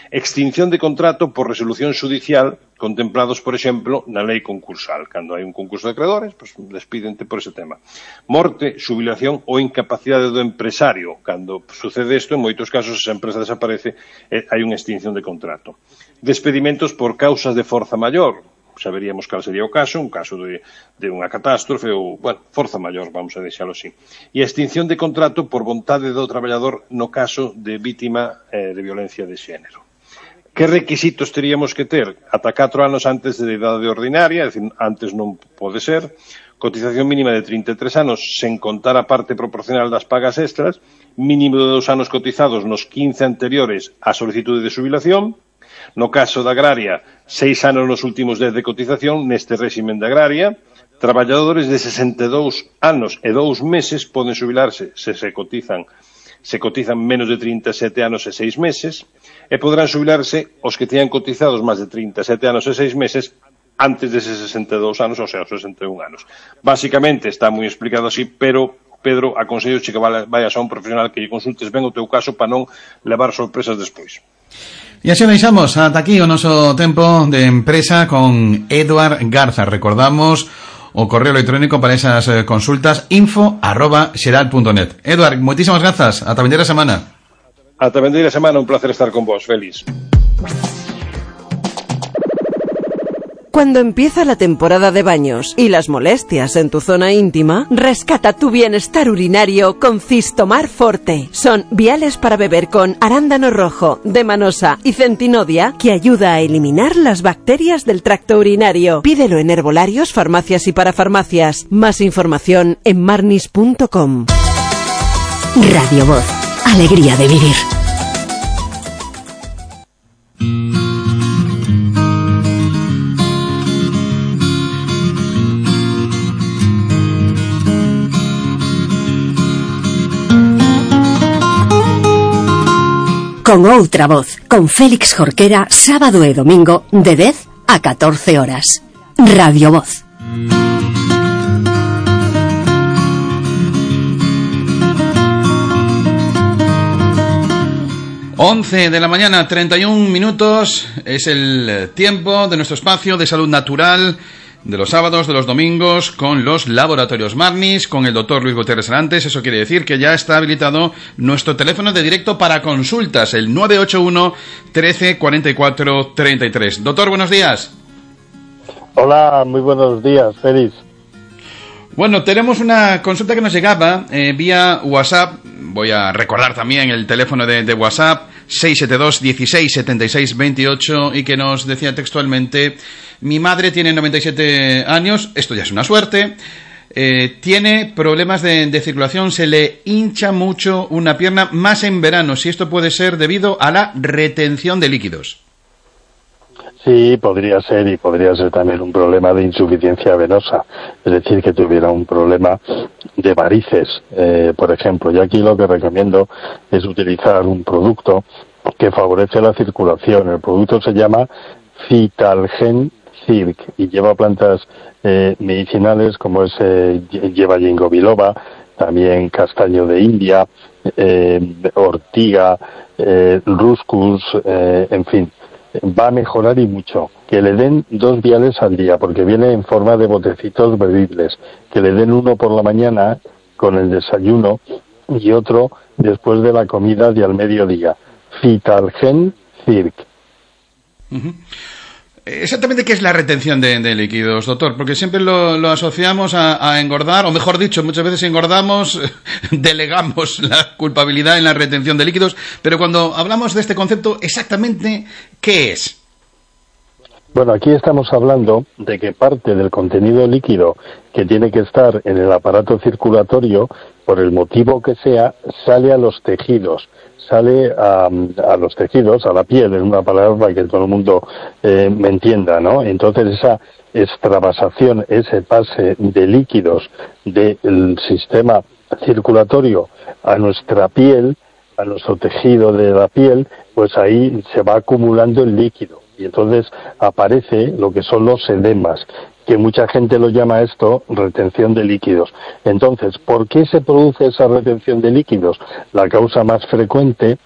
Extinción de contrato por resolución xudicial contemplados, por exemplo, na lei concursal. Cando hai un concurso de acreedores, pues, despídente por ese tema. Morte, xubilación ou incapacidade do empresario. Cando sucede isto, en moitos casos, esa empresa desaparece, eh, hai unha extinción de contrato. Despedimentos por causas de forza maior. Saberíamos cal sería o caso, un caso de, de unha catástrofe ou, bueno, forza maior, vamos a deixalo así. E a extinción de contrato por vontade do traballador no caso de vítima eh, de violencia de xénero. Que requisitos teríamos que ter? Ata catro anos antes de idade ordinaria, é dicir, antes non pode ser, cotización mínima de trinta e tres anos sen contar a parte proporcional das pagas extras, mínimo de dos anos cotizados nos quince anteriores á solicitude de xubilación, no caso da agraria, seis anos nos últimos dez de cotización neste réximen de agraria, traballadores de sesenta e dous anos e dous meses poden xubilarse se se cotizan se cotizan menos de trinta e sete anos e seis meses, e poderán xubilarse os que teñan cotizados máis de trinta e sete anos e seis meses antes deses sesenta e dous anos, ou sea, os sesenta e un anos. Básicamente está moi explicado así, pero, Pedro, aconsello que vayas a un profesional que lle consultes ben o teu caso para non levar sorpresas despois. E así deixamos ata aquí o noso tempo de empresa con Eduard Garza. Recordamos o correo electrónico para esas eh, consultas, info arroba xeral punto net. Eduard, moitísimas grazas. Ata vendeira semana. Ata vendeira semana, un placer estar con vos, Félix. Cuando empieza la temporada de baños y las molestias en tu zona íntima, rescata tu bienestar urinario con Cistomar Forte. Son viales para beber con arándano rojo, demanosa y centinodia que ayuda a eliminar las bacterias del tracto urinario. Pídelo en herbolarios, farmacias y parafarmacias. Más información en marnis punto com. Radio Voz. Alegría de vivir. Con outra voz, con Félix Jorquera, sábado e domingo, de dez a catorce horas. Radio Voz. once de la mañana, treinta y un minutos, es el tiempo de nuestro espacio de salud natural de los sábados, de los domingos, con los laboratorios Marnis, con el doctor Luis Gutiérrez Arantes. Eso quiere decir que ya está habilitado nuestro teléfono de directo para consultas, el nueve ocho uno, trece, cuarenta y cuatro, treinta y tres. Doctor, buenos días. Hola, muy buenos días, Félix. Bueno, tenemos una consulta que nos llegaba eh, vía WhatsApp. Voy a recordar también el teléfono de, de WhatsApp, seis siete dos, dieciséis, setenta y seis, veintiocho, y que nos decía textualmente: mi madre tiene noventa y siete años, esto ya es una suerte, eh, tiene problemas de, de circulación, se le hincha mucho una pierna, más en verano, si esto puede ser debido a la retención de líquidos. Sí, podría ser, y podría ser también un problema de insuficiencia venosa, es decir, que tuviera un problema de varices, eh, por ejemplo. Y aquí lo que recomiendo es utilizar un producto que favorece la circulación. El producto se llama Citalgen Circ y lleva plantas eh, medicinales como es, eh, lleva ginkgo biloba, también castaño de India, eh, ortiga, eh, ruscus, eh, en fin. Va a mejorar y mucho. Que le den dos viales al día, porque viene en forma de botecitos bebibles. Que le den uno por la mañana con el desayuno y otro después de la comida y al mediodía. Citalgen Circ. Uh-huh. Exactamente, ¿qué es la retención de, de líquidos, doctor? Porque siempre lo, lo asociamos a, a engordar, o mejor dicho, muchas veces engordamos, delegamos la culpabilidad en la retención de líquidos, pero cuando hablamos de este concepto, exactamente, ¿qué es? Bueno, aquí estamos hablando de que parte del contenido líquido que tiene que estar en el aparato circulatorio, por el motivo que sea, sale a los tejidos. sale a, a los tejidos, a la piel, en una palabra para que todo el mundo eh, me entienda, ¿no? Entonces esa extravasación, ese pase de líquidos del sistema circulatorio a nuestra piel, a nuestro tejido de la piel, pues ahí se va acumulando el líquido y entonces aparece lo que son los edemas, que mucha gente lo llama esto retención de líquidos. Entonces, ¿por qué se produce esa retención de líquidos? La causa más frecuente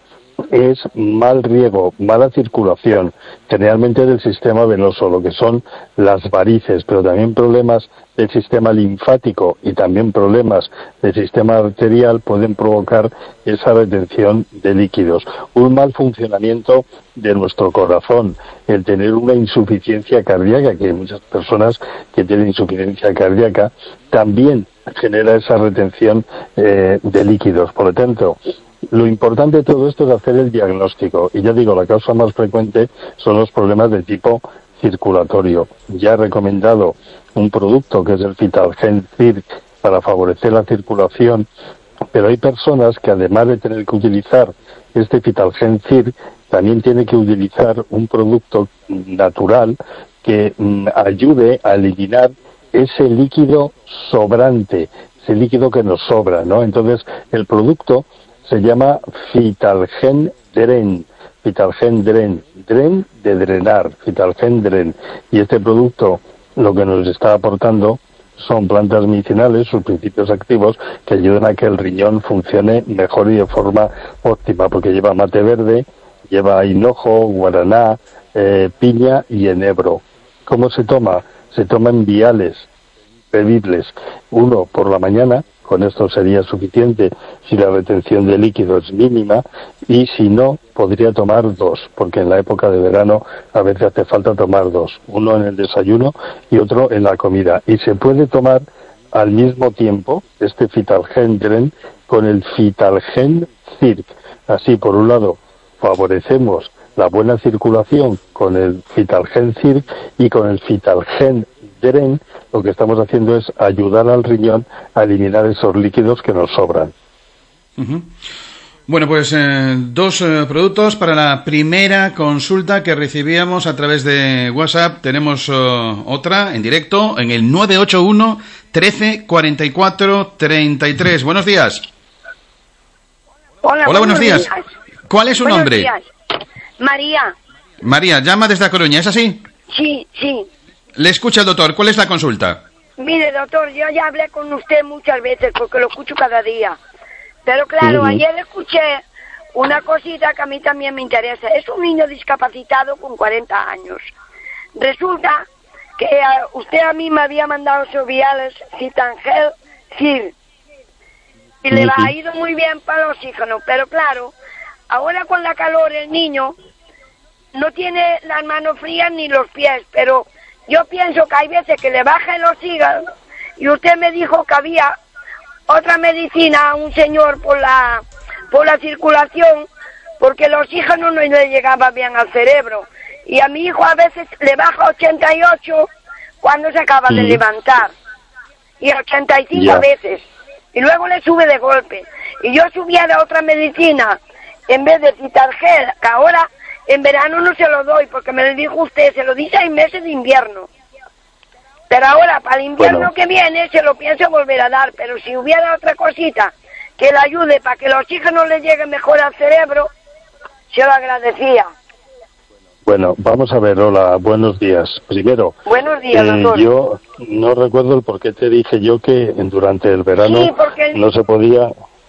es mal riego, mala circulación, generalmente del sistema venoso, lo que son las varices, pero también problemas del sistema linfático y también problemas del sistema arterial pueden provocar esa retención de líquidos. Un mal funcionamiento de nuestro corazón, el tener una insuficiencia cardíaca, que hay muchas personas que tienen insuficiencia cardíaca, también genera esa retención eh, de líquidos. Por lo tanto, lo importante de todo esto es hacer el diagnóstico. Y ya digo, la causa más frecuente son los problemas de tipo circulatorio. Ya he recomendado un producto que es el Fitalgen Circ para favorecer la circulación, pero hay personas que además de tener que utilizar este Fitalgen Circ, también tiene que utilizar un producto natural que mm, ayude a eliminar ese líquido sobrante, ese líquido que nos sobra, ¿no? Entonces, el producto se llama Fitalgen Dren, Fitalgen Dren, Dren de drenar, Fitalgen Dren. Y este producto lo que nos está aportando son plantas medicinales, sus principios activos, que ayudan a que el riñón funcione mejor y de forma óptima, porque lleva mate verde, lleva hinojo, guaraná, eh, piña y enebro. ¿Cómo se toma? Se toma en viales bebibles, uno por la mañana, con esto sería suficiente si la retención de líquido es mínima, y si no, podría tomar dos, porque en la época de verano a veces hace falta tomar dos, uno en el desayuno y otro en la comida. Y se puede tomar al mismo tiempo este Fitalgen Dren con el Fitalgen Circ. Así, por un lado, favorecemos la buena circulación con el Fitalgen Circ, y con el Fitalgen Dren lo que estamos haciendo es ayudar al riñón a eliminar esos líquidos que nos sobran. Uh-huh. Bueno, pues eh, dos eh, productos para la primera consulta que recibíamos a través de WhatsApp. Tenemos eh, otra en directo en el nueve ocho uno, trece, cuarenta y cuatro, treinta y tres. Buenos días. Hola, Hola, buenos días. días. ¿Cuál es su buenos nombre? Días. María. María, llama desde A Coruña, ¿es así? Sí, sí. Le escucha el doctor. ¿Cuál es la consulta? Mire, doctor, yo ya hablé con usted muchas veces porque lo escucho cada día. Pero claro, Uh-huh. ayer escuché una cosita que a mí también me interesa. Es un niño discapacitado con cuarenta años. Resulta que uh, usted a mí me había mandado esos viales Citangel Circ. Y le ha ido muy bien para el oxígeno. Pero claro, ahora con la calor el niño no tiene las manos frías ni los pies, pero yo pienso que hay veces que le baja el oxígeno, y usted me dijo que había otra medicina a un señor por la por la circulación, porque el oxígeno no le llegaba bien al cerebro. Y a mi hijo a veces le baja ochenta y ocho cuando se acaba de levantar, y ochenta y cinco Ya. a veces, y luego le sube de golpe. Y yo subiera otra medicina en vez de Citalgel, que ahora en verano no se lo doy, porque me lo dijo usted, se lo di seis meses de invierno. Pero ahora, para el invierno Bueno. que viene, se lo pienso volver a dar. Pero si hubiera otra cosita que le ayude para que el oxígeno le llegue mejor al cerebro, se lo agradecía. Bueno, vamos a ver, hola, buenos días. Primero, Buenos días, eh, doctor. yo no recuerdo el por qué te dije yo que durante el verano Sí, porque el- no se podía...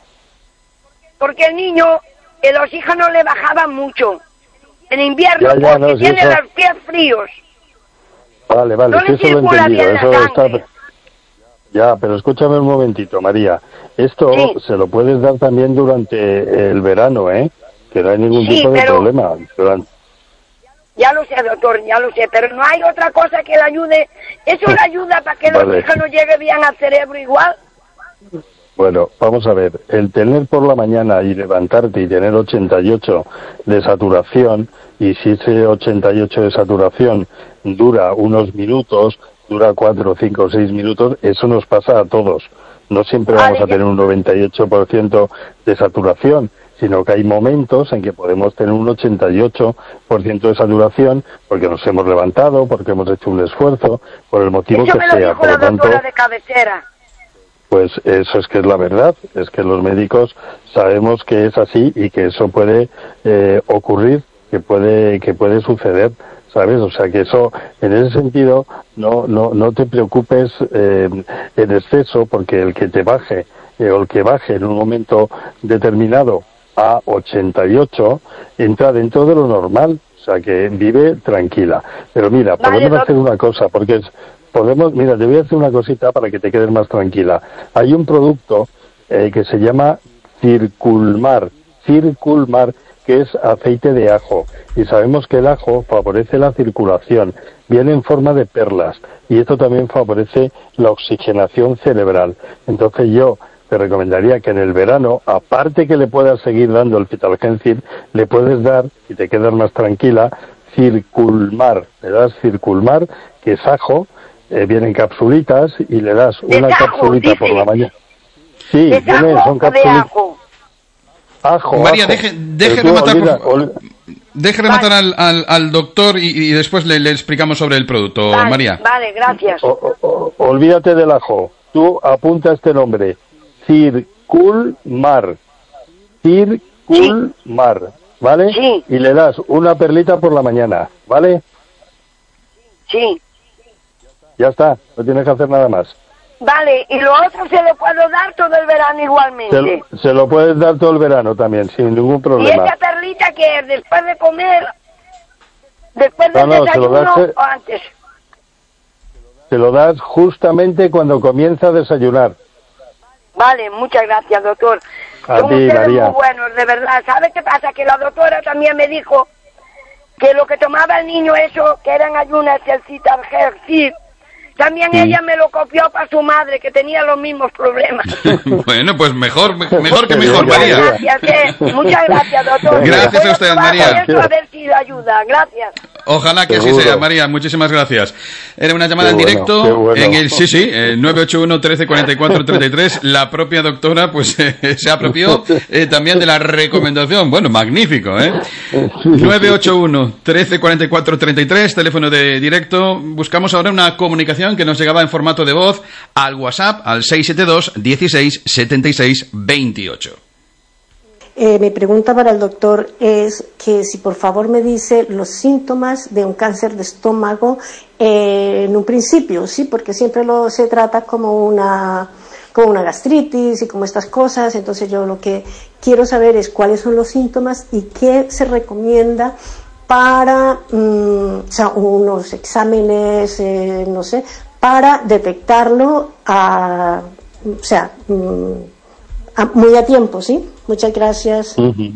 Porque el niño, el oxígeno le bajaba mucho. En invierno, Ya, ya, porque no, si tiene eso- los pies fríos. Vale, vale, No sí, le eso lo he circula entendido. bien la Eso está... sangre. Ya, pero escúchame un momentito, María. Esto Sí. se lo puedes dar también durante el verano, ¿eh? Que no hay ningún Sí, tipo de pero- problema. Durante... Ya lo sé, doctor, ya lo sé, pero no hay otra cosa que le ayude. ¿Eso le ayuda para que el Vale. oxígeno llegue bien al cerebro igual? Bueno, vamos a ver, el tener por la mañana y levantarte y tener ochenta y ocho de saturación, y si ese ochenta y ocho de saturación dura unos minutos, dura cuatro, cinco, seis minutos, eso nos pasa a todos. No siempre Vale, vamos a ya. tener un noventa y ocho por ciento de saturación, sino que hay momentos en que podemos tener un ochenta y ocho por ciento de saturación porque nos hemos levantado, porque hemos hecho un esfuerzo, por el motivo Eso que me lo sea. dijo Por la lo tanto, doctora de cabecera. pues eso es que es la verdad, es que los médicos sabemos que es así y que eso puede eh, ocurrir, que puede que puede suceder, ¿sabes? O sea que eso, en ese sentido, no no no te preocupes eh, en exceso, porque el que te baje eh, o el que baje en un momento determinado a ochenta y ocho, entra dentro de lo normal, o sea que vive tranquila. Pero mira, Vale, podemos doc- hacer una cosa, porque es, podemos, mira, te voy a hacer una cosita para que te quedes más tranquila. Hay un producto eh, que se llama Circulmar, Circulmar, que es aceite de ajo, y sabemos que el ajo favorece la circulación, viene en forma de perlas, y esto también favorece la oxigenación cerebral. Entonces yo te recomendaría que en el verano, aparte que le puedas seguir dando el Fitalgencid, le puedes dar, y te quedas más tranquila, Circulmar, le das Circulmar, que es ajo, eh, viene en capsulitas, y le das una ¿Es ajo, capsulita dice? por la mañana. Sí, ¿Es viene, ajo son o de capsulitas. ajo? Ajo, María, ajo. deje, deje Pero tú rematar, olvida- por favor. Deje rematar al, al, al doctor y, y después le, le explicamos sobre el producto, Vale, María. vale, gracias. O- o- o- olvídate del ajo. Tú apunta este nombre. Circulmar. Circulmar. ¿Vale? Sí. Y le das una perlita por la mañana. ¿Vale? Sí. Ya está. No tienes que hacer nada más. Vale, y lo otro se lo puedo dar todo el verano igualmente. Se lo, se lo puedes dar todo el verano también, sin ningún ¿Y problema. esa perlita que es después de comer, después del No, no, se lo desayuno das, eh. o antes? Se lo das justamente cuando comienza a desayunar. Vale, muchas gracias, doctor. A Son ti, ustedes María. muy buenos, de verdad. ¿Sabe qué pasa? Que la doctora también me dijo que lo que tomaba el niño eso, que eran ayunas, el Citalgencid, también ella me lo copió para su madre, que tenía los mismos problemas. Bueno, pues mejor, mejor que mejor, Muchas María. gracias, eh. Muchas gracias, doctor. Gracias Voy a usted, probar María. con eso a ver si le ayuda. Gracias. Ojalá que así Seguro. sea, María. Muchísimas gracias. Era una llamada Qué en bueno, directo qué bueno. en el sí, sí, el nueve ocho uno, trece cuarenta y cuatro, treinta y tres. La propia doctora pues eh, se apropió eh, también de la recomendación. Bueno, magnífico, ¿eh? nueve ocho uno, trece cuarenta y cuatro, treinta y tres, teléfono de directo. Buscamos ahora una comunicación que nos llegaba en formato de voz al WhatsApp al seis siete dos, dieciséis, setenta y seis, veintiocho. Eh, mi pregunta para el doctor es que si por favor me dice los síntomas de un cáncer de estómago eh, en un principio, sí, porque siempre lo se trata como una como una gastritis y como estas cosas. Entonces yo lo que quiero saber es cuáles son los síntomas y qué se recomienda para, mm, o sea, unos exámenes, eh, no sé, para detectarlo a, o sea, mm, a- muy a tiempo, ¿sí? Muchas gracias. Ujú.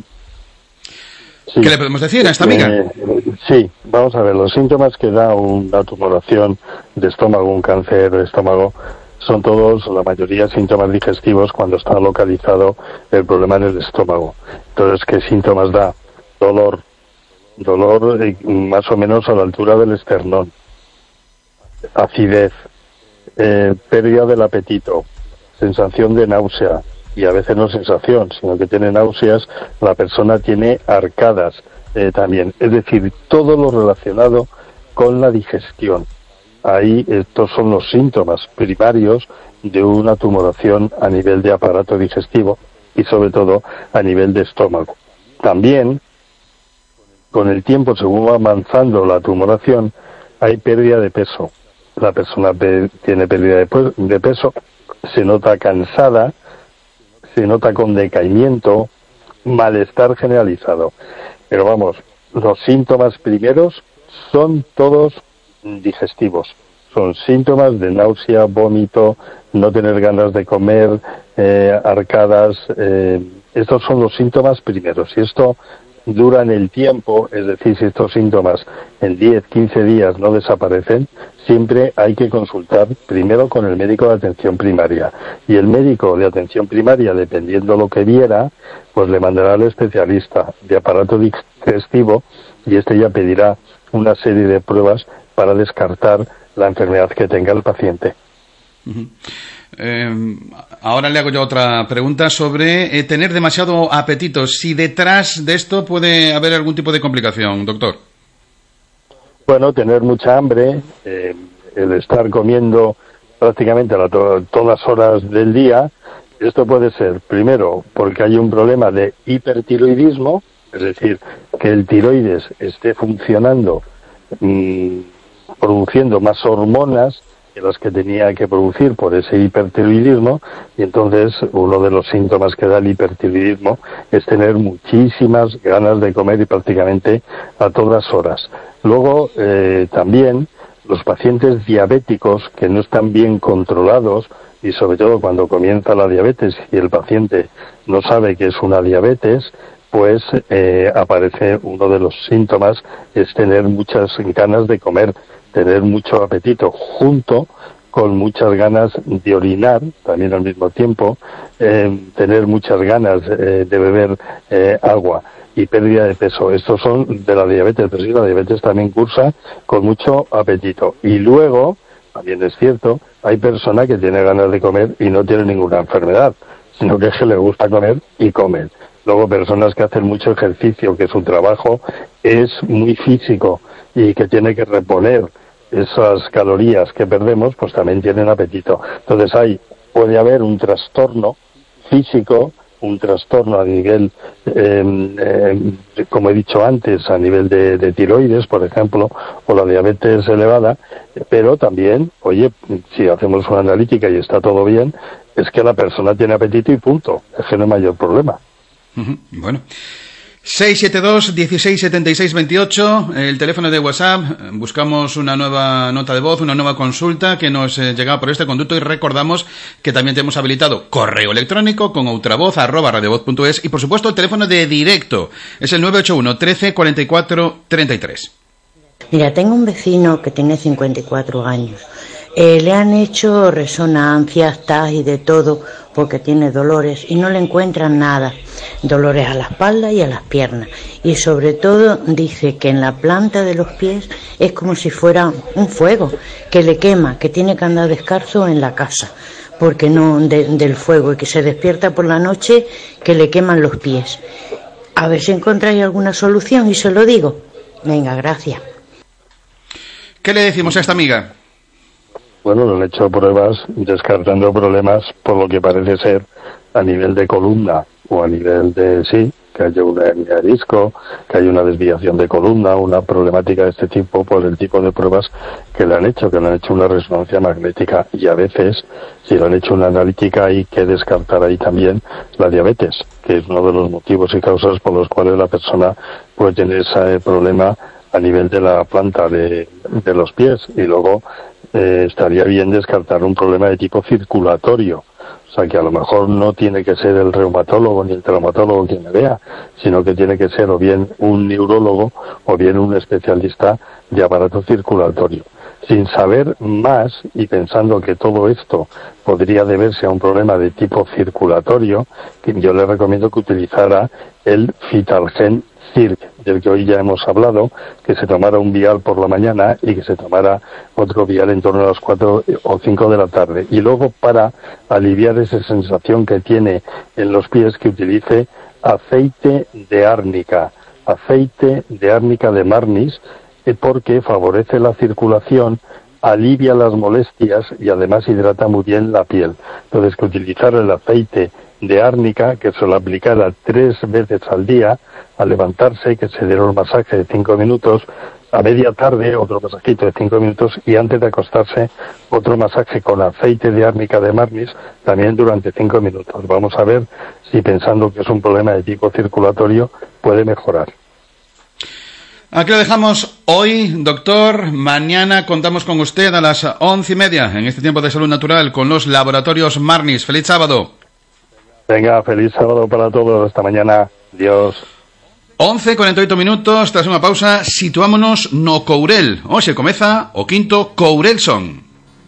Sí. ¿Qué le podemos decir a esta amiga? Eh, sí, vamos a ver, los síntomas que da una tumoración de estómago, un cáncer de estómago, son todos, la mayoría, síntomas digestivos cuando está localizado el problema en el estómago. Entonces, ¿qué síntomas da? Dolor, dolor eh, más o menos a la altura del esternón, acidez, eh, pérdida del apetito, sensación de náusea, y a veces no sensación, sino que tiene náuseas, la persona tiene arcadas eh, también. Es decir, todo lo relacionado con la digestión. Ahí estos son los síntomas primarios de una tumoración a nivel de aparato digestivo y sobre todo a nivel de estómago. También, con el tiempo, según va avanzando la tumoración, hay pérdida de peso. La persona pe- tiene pérdida de, pe- de peso, se nota cansada, se nota con decaimiento, malestar generalizado. Pero vamos, los síntomas primeros son todos digestivos. Son síntomas de náusea, vómito, no tener ganas de comer, eh, arcadas. Eh, estos son los síntomas primeros. Y esto dura en el tiempo, es decir, si estos síntomas en diez, quince días no desaparecen, siempre hay que consultar primero con el médico de atención primaria. Y el médico de atención primaria, dependiendo lo que viera, pues le mandará al especialista de aparato digestivo y este ya pedirá una serie de pruebas para descartar la enfermedad que tenga el paciente. Ujú. Eh, ahora le hago yo otra pregunta sobre eh, tener demasiado apetito. Si detrás de esto puede haber algún tipo de complicación, doctor. Bueno, tener mucha hambre, eh, el estar comiendo prácticamente a la to- todas horas del día, esto puede ser, primero, porque hay un problema de hipertiroidismo, es decir, que el tiroides esté funcionando, mmm, produciendo más hormonas que las que tenía que producir por ese hipertiroidismo, y entonces uno de los síntomas que da el hipertiroidismo es tener muchísimas ganas de comer y prácticamente a todas horas. Luego eh, también los pacientes diabéticos que no están bien controlados, y sobre todo cuando comienza la diabetes y el paciente no sabe que es una diabetes, pues eh, aparece uno de los síntomas, es tener muchas ganas de comer, tener mucho apetito, junto con muchas ganas de orinar, también al mismo tiempo, eh, tener muchas ganas eh, de beber eh, agua y pérdida de peso. Estos son de la diabetes, pero sí, la diabetes también cursa con mucho apetito. Y luego, también es cierto, hay personas que tienen ganas de comer y no tienen ninguna enfermedad, sino que es que les gusta comer y comen. Luego, personas que hacen mucho ejercicio, que su trabajo es muy físico y que tiene que reponer esas calorías que perdemos, pues también tienen apetito. Entonces hay, puede haber un trastorno físico, un trastorno a nivel, eh, eh, como he dicho antes, a nivel de, de tiroides, por ejemplo, o la diabetes elevada, pero también, oye, si hacemos una analítica y está todo bien, es que la persona tiene apetito y punto, es que no hay mayor problema. Uh-huh. Bueno. seis siete dos, dieciséis, setenta y seis, veintiocho, el teléfono de WhatsApp. Buscamos una nueva nota de voz, una nueva consulta que nos eh, llega por este conducto, y recordamos que también tenemos habilitado correo electrónico con outravoz arroba radiovoz punto es, y por supuesto el teléfono de directo es el nueve ocho uno, trece, cuarenta y cuatro, treinta y tres. Mira, tengo un vecino que tiene cincuenta y cuatro años. Eh, le han hecho resonancias, T A S y de todo, porque tiene dolores y no le encuentran nada. Dolores a la espalda y a las piernas. Y sobre todo dice que en la planta de los pies es como si fuera un fuego, que le quema, que tiene que andar descalzo en la casa, porque no de, del fuego, y que se despierta por la noche que le queman los pies. A ver si encontráis alguna solución, y se lo digo. Venga, gracias. ¿Qué le decimos a esta amiga? Bueno, le han hecho pruebas descartando problemas, por lo que parece ser, a nivel de columna o a nivel de, sí, que haya una hernia de disco, que haya una desviación de columna, una problemática de este tipo, por el tipo de pruebas que le han hecho, que le han hecho una resonancia magnética, y a veces, si le han hecho una analítica, hay que descartar ahí también la diabetes, que es uno de los motivos y causas por los cuales la persona puede tener ese problema a nivel de la planta de, de los pies. Y luego eh, estaría bien descartar un problema de tipo circulatorio. O sea, que a lo mejor no tiene que ser el reumatólogo ni el traumatólogo quien le vea, sino que tiene que ser o bien un neurólogo o bien un especialista de aparato circulatorio. Sin saber más y pensando que todo esto podría deberse a un problema de tipo circulatorio, yo le recomiendo que utilizara el Vitalgen Circ, del que hoy ya hemos hablado, que se tomara un vial por la mañana y que se tomara otro vial en torno a las cuatro o cinco de la tarde. Y luego, para aliviar esa sensación que tiene en los pies, que utilice aceite de árnica, aceite de árnica de Marnis, porque favorece la circulación, alivia las molestias y además hidrata muy bien la piel. Entonces, que utilizar el aceite de árnica, que se lo aplicara tres veces al día, al levantarse, que se diera un masaje de cinco minutos, a media tarde otro masajito de cinco minutos, y antes de acostarse otro masaje con aceite de árnica de Marnis, también durante cinco minutos. Vamos a ver si, pensando que es un problema de tipo circulatorio, puede mejorar. Aquí lo dejamos hoy, doctor. Mañana contamos con usted a las once y media, en este tiempo de salud natural, con los laboratorios Marnis. ¡Feliz sábado! Venga, feliz sábado para todos. Hasta mañana. Adiós. once, cuarenta y ocho minutos. Tras unha pausa, situámonos no Courel. Hoxe comeza o quinto Courelson.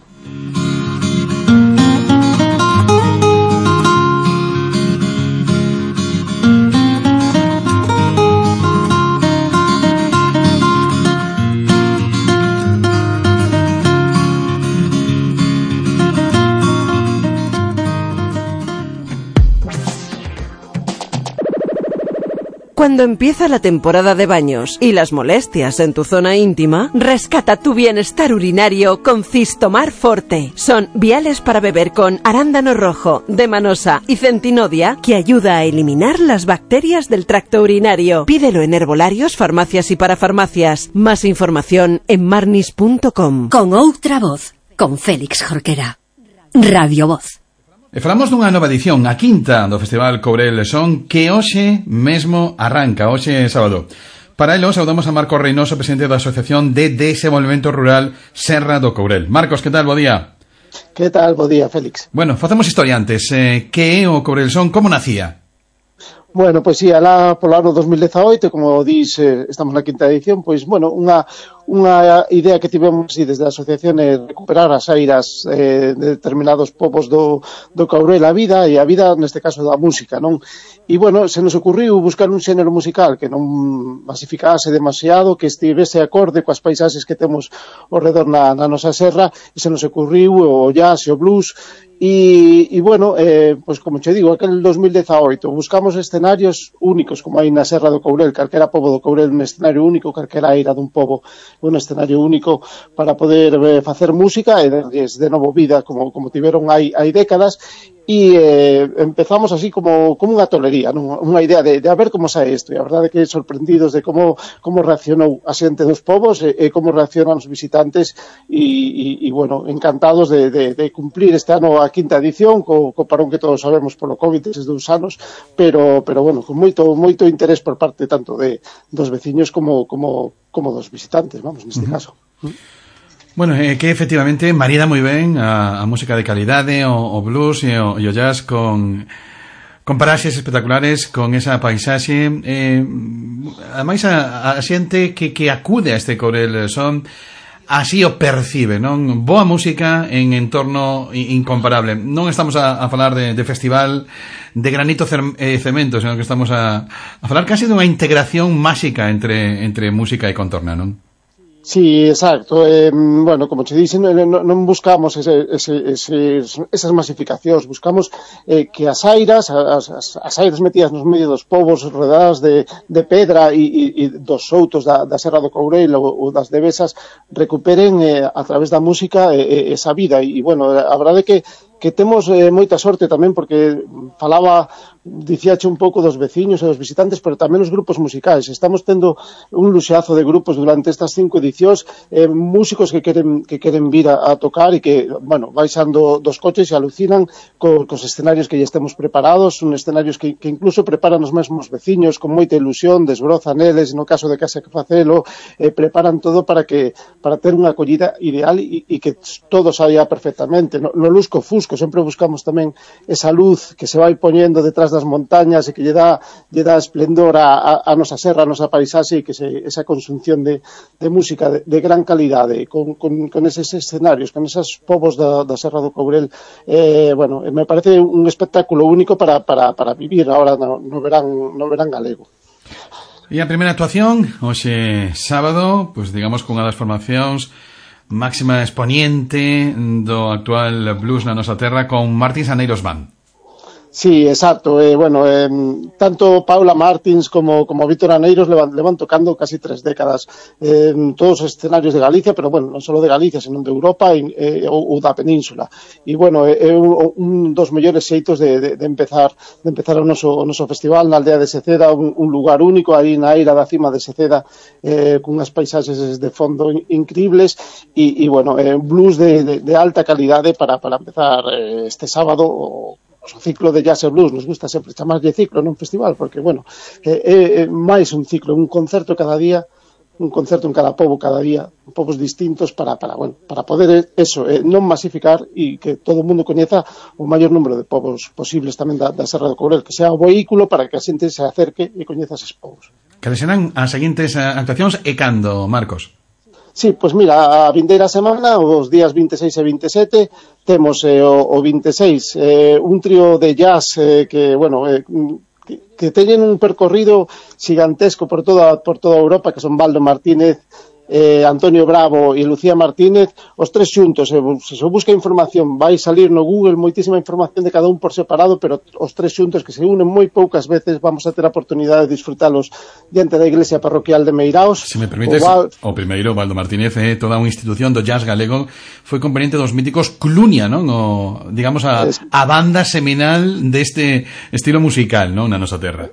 Cuando empieza la temporada de baños y las molestias en tu zona íntima, rescata tu bienestar urinario con Cistomar Forte. Son viales para beber con arándano rojo, demanosa y centinodia, que ayuda a eliminar las bacterias del tracto urinario. Pídelo en herbolarios, farmacias y parafarmacias. Más información en marnis punto com. Con outra voz. con Félix Jorquera. Radio Voz. E falamos dunha nova edición, a quinta do Festival Courel Son, que hoxe mesmo arranca, hoxe é sábado. Para elo, saudamos a Marcos Reynoso, presidente da Asociación de Desenvolvemento Rural Serra do Courel. Marcos, que tal? Bo día. Que tal? Bo día, Félix. Bueno, facemos historia antes. Eh, que é o Courel Son? Como nacía? Bueno, pois si, alá polo ano dos mil dezaoito, como dis, eh, estamos na quinta edición, pois, bueno, unha unha idea que tivemos si, desde a asociación é recuperar as airas eh, de determinados povos do, do Courel, a vida, e a vida, neste caso, da música, non? E, bueno, se nos ocurriu buscar un xénero musical que non masificase demasiado, que estivese acorde coas paisaxes que temos ao redor na, na nosa serra, e se nos ocurriu o jazz e o blues. E, e bueno, eh, pois como che digo, aquel dos mil dezaoito buscamos escenarios únicos, como hai na Serra do Courel, calquera pobo do Courel un escenario único, calquera eira dun pobo un escenario único para poder eh, facer música e darlles de novo vida, como, como tiveron hai, hai décadas. E eh, empezamos así como, como unha tolería, non? Unha idea de, de a ver como sae isto, e a verdade é que sorprendidos de como, como reaccionou a xente dos povos e, e como reaccionan os visitantes e, e, e bueno, encantados de, de, de cumplir este ano a quinta edición co, co parón que todos sabemos polo COVID desde uns anos, pero, pero bueno, con moito, moito interés por parte tanto de, dos veciños como, como, como dos visitantes, vamos, neste uh-huh. caso. Uh-huh. Bueno, eh, que efectivamente marida moi ben a, a música de calidade, o, o blues e o, e o jazz con, con paraxes espectaculares, con esa paisaxe. Eh, ademais, a, a xente que, que acude a este Courel Son así o percibe, non? Boa música en entorno incomparable. Non estamos a, a falar de, de festival de granito e cemento, senón que estamos a, a falar casi dunha integración máxica entre, entre música e contorna, non? Sí, exacto. Eh, bueno, como te dixen, non, non buscamos ese, ese, ese, esas masificacións, buscamos eh, que as airas, as, as, as airas metidas nos medio dos povos, rodeadas de, de pedra e, e, e dos soutos da, da Serra do Courel ou, ou das devesas, recuperen eh, a través da música eh, esa vida. E, bueno, a verdade é que que temos eh, moita sorte tamén, porque falaba, dicíache un pouco dos veciños e dos visitantes, pero tamén os grupos musicais. Estamos tendo un luxazo de grupos durante estas cinco edicións, eh, músicos que queren que queren vir a, a tocar e que, bueno, baixando dos coches e alucinan co, cos escenarios que lle estemos preparados, son escenarios que, que incluso preparan os mesmos veciños con moita ilusión, desbrozan eles, no caso de que hase que facelo, eh, preparan todo para que para ter unha acollida ideal e, e que todo saia perfectamente. No, no lusco fusco, sempre buscamos tamén esa luz que se vai poñendo detrás das montañas e que lle dá, lle dá esplendor a, a, a nosa serra, a nosa paisaxe, e que se, esa consunción de, de música de, de gran calidade con, con, con eses escenarios, con esos povos da, da Serra do Courel, eh, bueno, me parece un espectáculo único para, para, para vivir ahora no, no, verán, no verán galego. E a primeira actuación, hoxe sábado, pues digamos cunha das formacións máxima exponente do actual blues na nosa terra, con Martins Aneiros Band. Sí, exacto. Eh, bueno, eh, tanto Paula Martins como, como Víctor Aneiros levan, levan tocando casi tres décadas eh, en todos os escenarios de Galicia, pero bueno, non só de Galicia, senón de Europa e, eh, ou, ou da península. E bueno, é eh, un dos mellores xeitos de, de, de empezar de empezar o noso, o noso festival na aldea de Seceda, un, un lugar único aí na eira da cima de Seceda, eh, con unhas paisaxes de fondo increíbles e, e bueno, eh, blues de, de, de alta calidade para, para empezar eh, este sábado o o ciclo de jazz e blues. Nos gusta sempre chamarlle ciclo nun festival, porque, bueno, é, é máis un ciclo, un concerto cada día, un concerto en cada pobo cada día, povos distintos para, para, bueno, para poder eso, eh, non masificar e que todo o mundo coñeza o maior número de povos posibles tamén da, da Serra do Courel, que sea o vehículo para que a xente se acerque e coñeza eses povos. Cales serán as seguintes actuacións e cando, Marcos? Sí, pois mira, a vindeira semana, os días vinte e seis e vinte e sete, temos eh, o, o vinte e seis eh, un trío de jazz eh, que, bueno, eh, que, que teñen un percorrido xigantesco por toda, por toda Europa, que son Baldo Martínez, eh, Antonio Bravo e Lucía Martínez, os tres xuntos. Eh, se se busca información, vai salir no Google moitísima información de cada un por separado, pero os tres xuntos, que se unen moi poucas veces, vamos a ter a oportunidade de disfrutalos diante da iglesia parroquial de Meiraos. Se me permites, o, Val... o primeiro, Baldo Martínez, é eh, toda unha institución do jazz galego, foi componente dos míticos Clunia, non? O, digamos, a, a banda seminal deste estilo musical, non? Na nosa terra.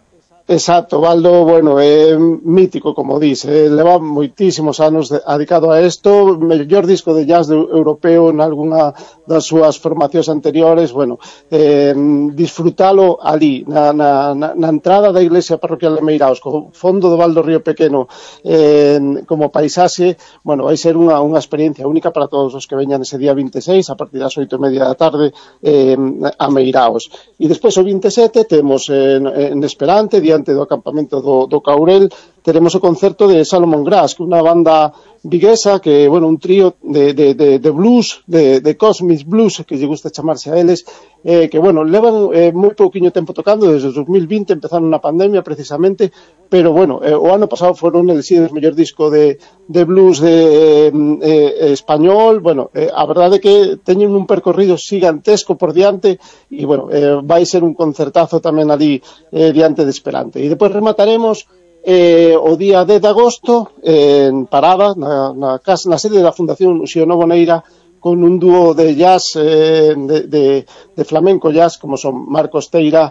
Exacto, Baldo, bueno, é mítico, como dice, leva moitísimos anos dedicado a isto, mellor disco de jazz de, europeo en algunha das súas formacións anteriores, bueno, eh, disfrutalo ali, na, na, na entrada da iglesia parroquial de Meiraos, co fondo do Val do Río Pequeno, eh, como paisaxe, bueno, vai ser unha, unha experiencia única para todos os que veñan ese día vinte e seis, a partir das oito e media da tarde, eh, a Meiraos. E despois o vinte e sete temos en, en Esperante, diante do acampamento do, do Caurel, teremos o concerto de Salomon Grass, que é unha banda viguesa, que, bueno, un trío de, de, de, de blues, de, de Cosmic Blues, que lle gusta chamarse a eles, eh, que, bueno, levan eh, moi pouquiño tempo tocando, desde o dos mil vinte, empezaron na pandemia, precisamente, pero, bueno, eh, o ano pasado foron elegidos o mellor disco de, de blues de, eh, eh, español, bueno, eh, a verdade é que teñen un percorrido gigantesco por diante, e, bueno, eh, vai ser un concertazo tamén ali eh, diante de Esperante. E depois remataremos Eh, o día dez de agosto eh, en Parada, na, na, casa, na sede da Fundación Uxío Novoneira, con un dúo de jazz, eh, de, de, de flamenco jazz, como son Marcos Teira,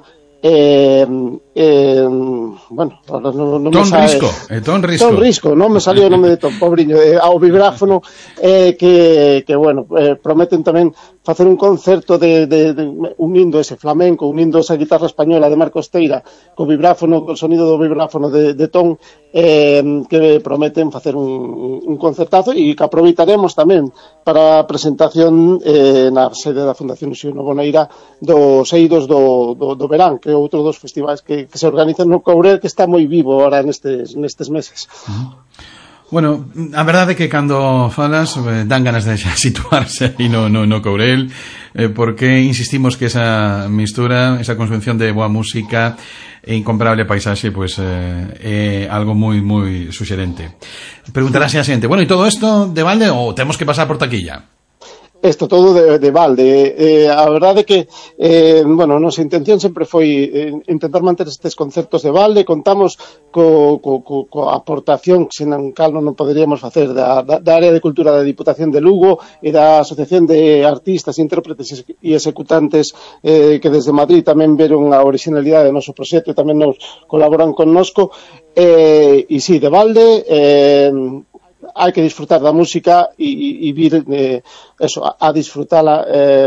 eh, eh, bueno, ahora no, no Ton me sale, Risco, eh, Ton Risco. Ton Risco, non me salió o nome de Ton, pobriño, eh, ao vibráfono, eh, que, que, bueno, eh, prometen tamén facer un concerto de, de, de unindo ese flamenco, unindo esa guitarra española de Marcos Teira co vibráfono, co sonido do vibráfono de, de Ton, eh, que prometen facer un, un concertazo e que aproveitaremos tamén para a presentación eh, na sede da Fundación Uxío Novoneira dos eidos do, do, do verán, que é outro dos festivais que, que se organizan no Caurel, que está moi vivo ahora nestes, nestes meses. Uh-huh. Bueno, a verdade é que cando falas eh, dan ganas de xa situarse aí no, no, no Caurel, eh, porque insistimos que esa mistura, esa conjunción de boa música e incomparable paisaxe, pues eh, é algo moi moi suxerente. Preguntarase a xente, bueno, e todo isto de balde ou temos que pasar por taquilla? Isto todo de, de balde. Eh, a verdade é que, eh, bueno, nosa intención sempre foi eh, intentar manter estes concertos de balde. Contamos co, co, co, co aportación, que sen cal non poderíamos facer, da, da, da área de cultura da Diputación de Lugo e da Asociación de Artistas, Intérpretes e Executantes, eh, que desde Madrid tamén veron a originalidade do noso proxecto e tamén nos colaboran connosco. Eh, e sí, de balde... Eh, hai que disfrutar da música e, e vir eh, eso, a, a disfrutala eh,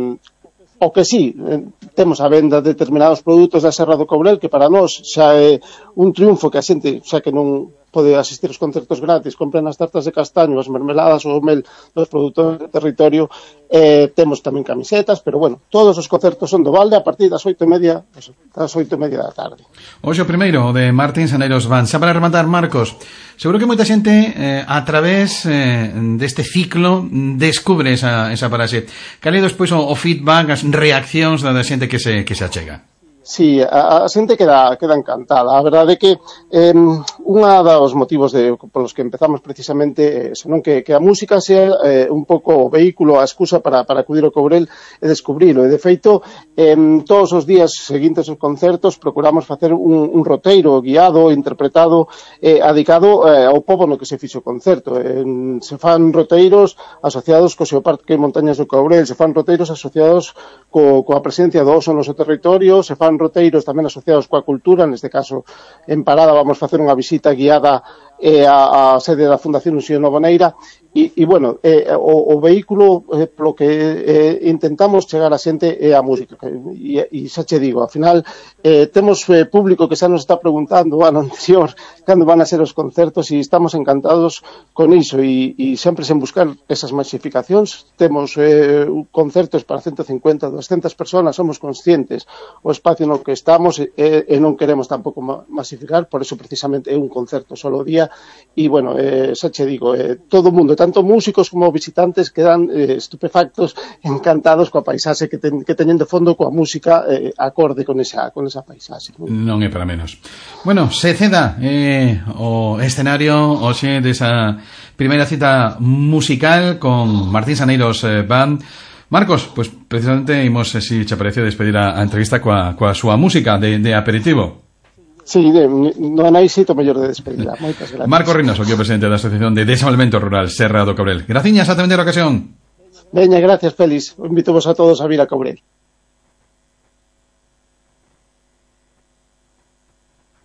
o que sí, eh, temos a venda determinados produtos da Serra do Caurel que para nós xa é un triunfo, que a xente xa que non pode asistir aos concertos gratis, compren as tartas de castaño, as mermeladas ou o mel dos produtores do territorio. Eh, temos tamén camisetas, pero bueno, todos os concertos son do balde a partir das oito e media das oito e media da tarde. Hoxe o primeiro de Martín Saneiros Band. Xa para rematar, Marcos, seguro que moita xente eh, a través eh, deste ciclo descubre esa, esa paraxe. Cal é despois o, o feedback, as reaccións da xente que se, que se achega? Sí, a, a xente queda, queda encantada. A verdade é que eh, unha dos motivos de, polos que empezamos precisamente eh, senón que, que a música sea eh, un pouco o vehículo, a excusa para, para acudir ao Caurel e descubrilo. E de feito, eh, todos os días seguintes aos concertos procuramos facer un, un roteiro guiado, interpretado, eh, adicado eh, ao pobo no que se fixo o concerto. Eh, se fan roteiros asociados co Xeoparque e Montañas do Caurel, se fan roteiros asociados co, coa presencia do oso no noso territorio, se fan roteiros tamén asociados coa cultura. Neste caso, en Parada vamos facer unha visita guiada eh, a, a sede da Fundación Uxío Novoneira e, e bueno, eh, o, o vehículo eh, polo que eh, intentamos chegar a xente é a música e, e xa che digo, ao final eh, temos eh, público que xa nos está preguntando o ano anterior cando van a ser os concertos e estamos encantados con iso e, e sempre sen buscar esas masificacións. Temos eh, concertos para ciento cincuenta, doscientas personas, somos conscientes o espacio no que estamos e, e non queremos tampouco masificar, por eso precisamente é un concerto solo día e bueno, eh, xa che digo, eh, todo o mundo, tanto músicos como visitantes quedan eh, estupefactos, encantados coa paisaxe que, ten, que teñen de fondo, coa música eh, acorde con esa, con esa paisaxe. Non é para menos. Bueno, se ceda eh, o escenario hoxe desa primeira cita musical con Martín Saneiros eh, Band. Marcos, pues precisamente imos, eh, si che parece, despedir a, a entrevista coa, coa súa música de, de aperitivo. Sí, non hai xeito mellor de despedida. Moitas gracias. Marcos Reynoso, que é o presidente da Asociación de Desenvolvemento Rural Serra do Caurel. Graciñas, ata a ocasión. Veña, gracias, Félix. Invito vos a todos a vir a Caurel.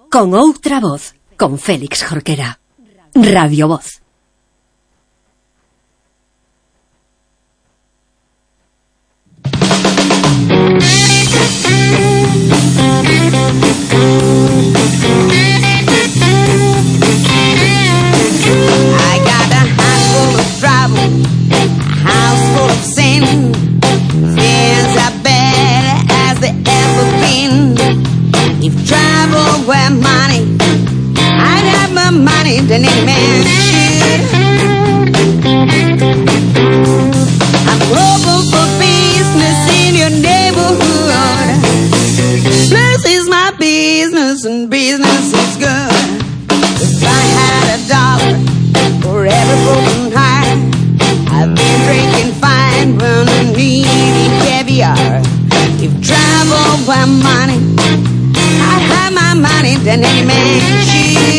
con outra voz, con Félix Jorquera. Radio Voz. I got a house full of trouble, a house full of sin. Things are bad as they ever been. If travel were money, I'd have more money than any man.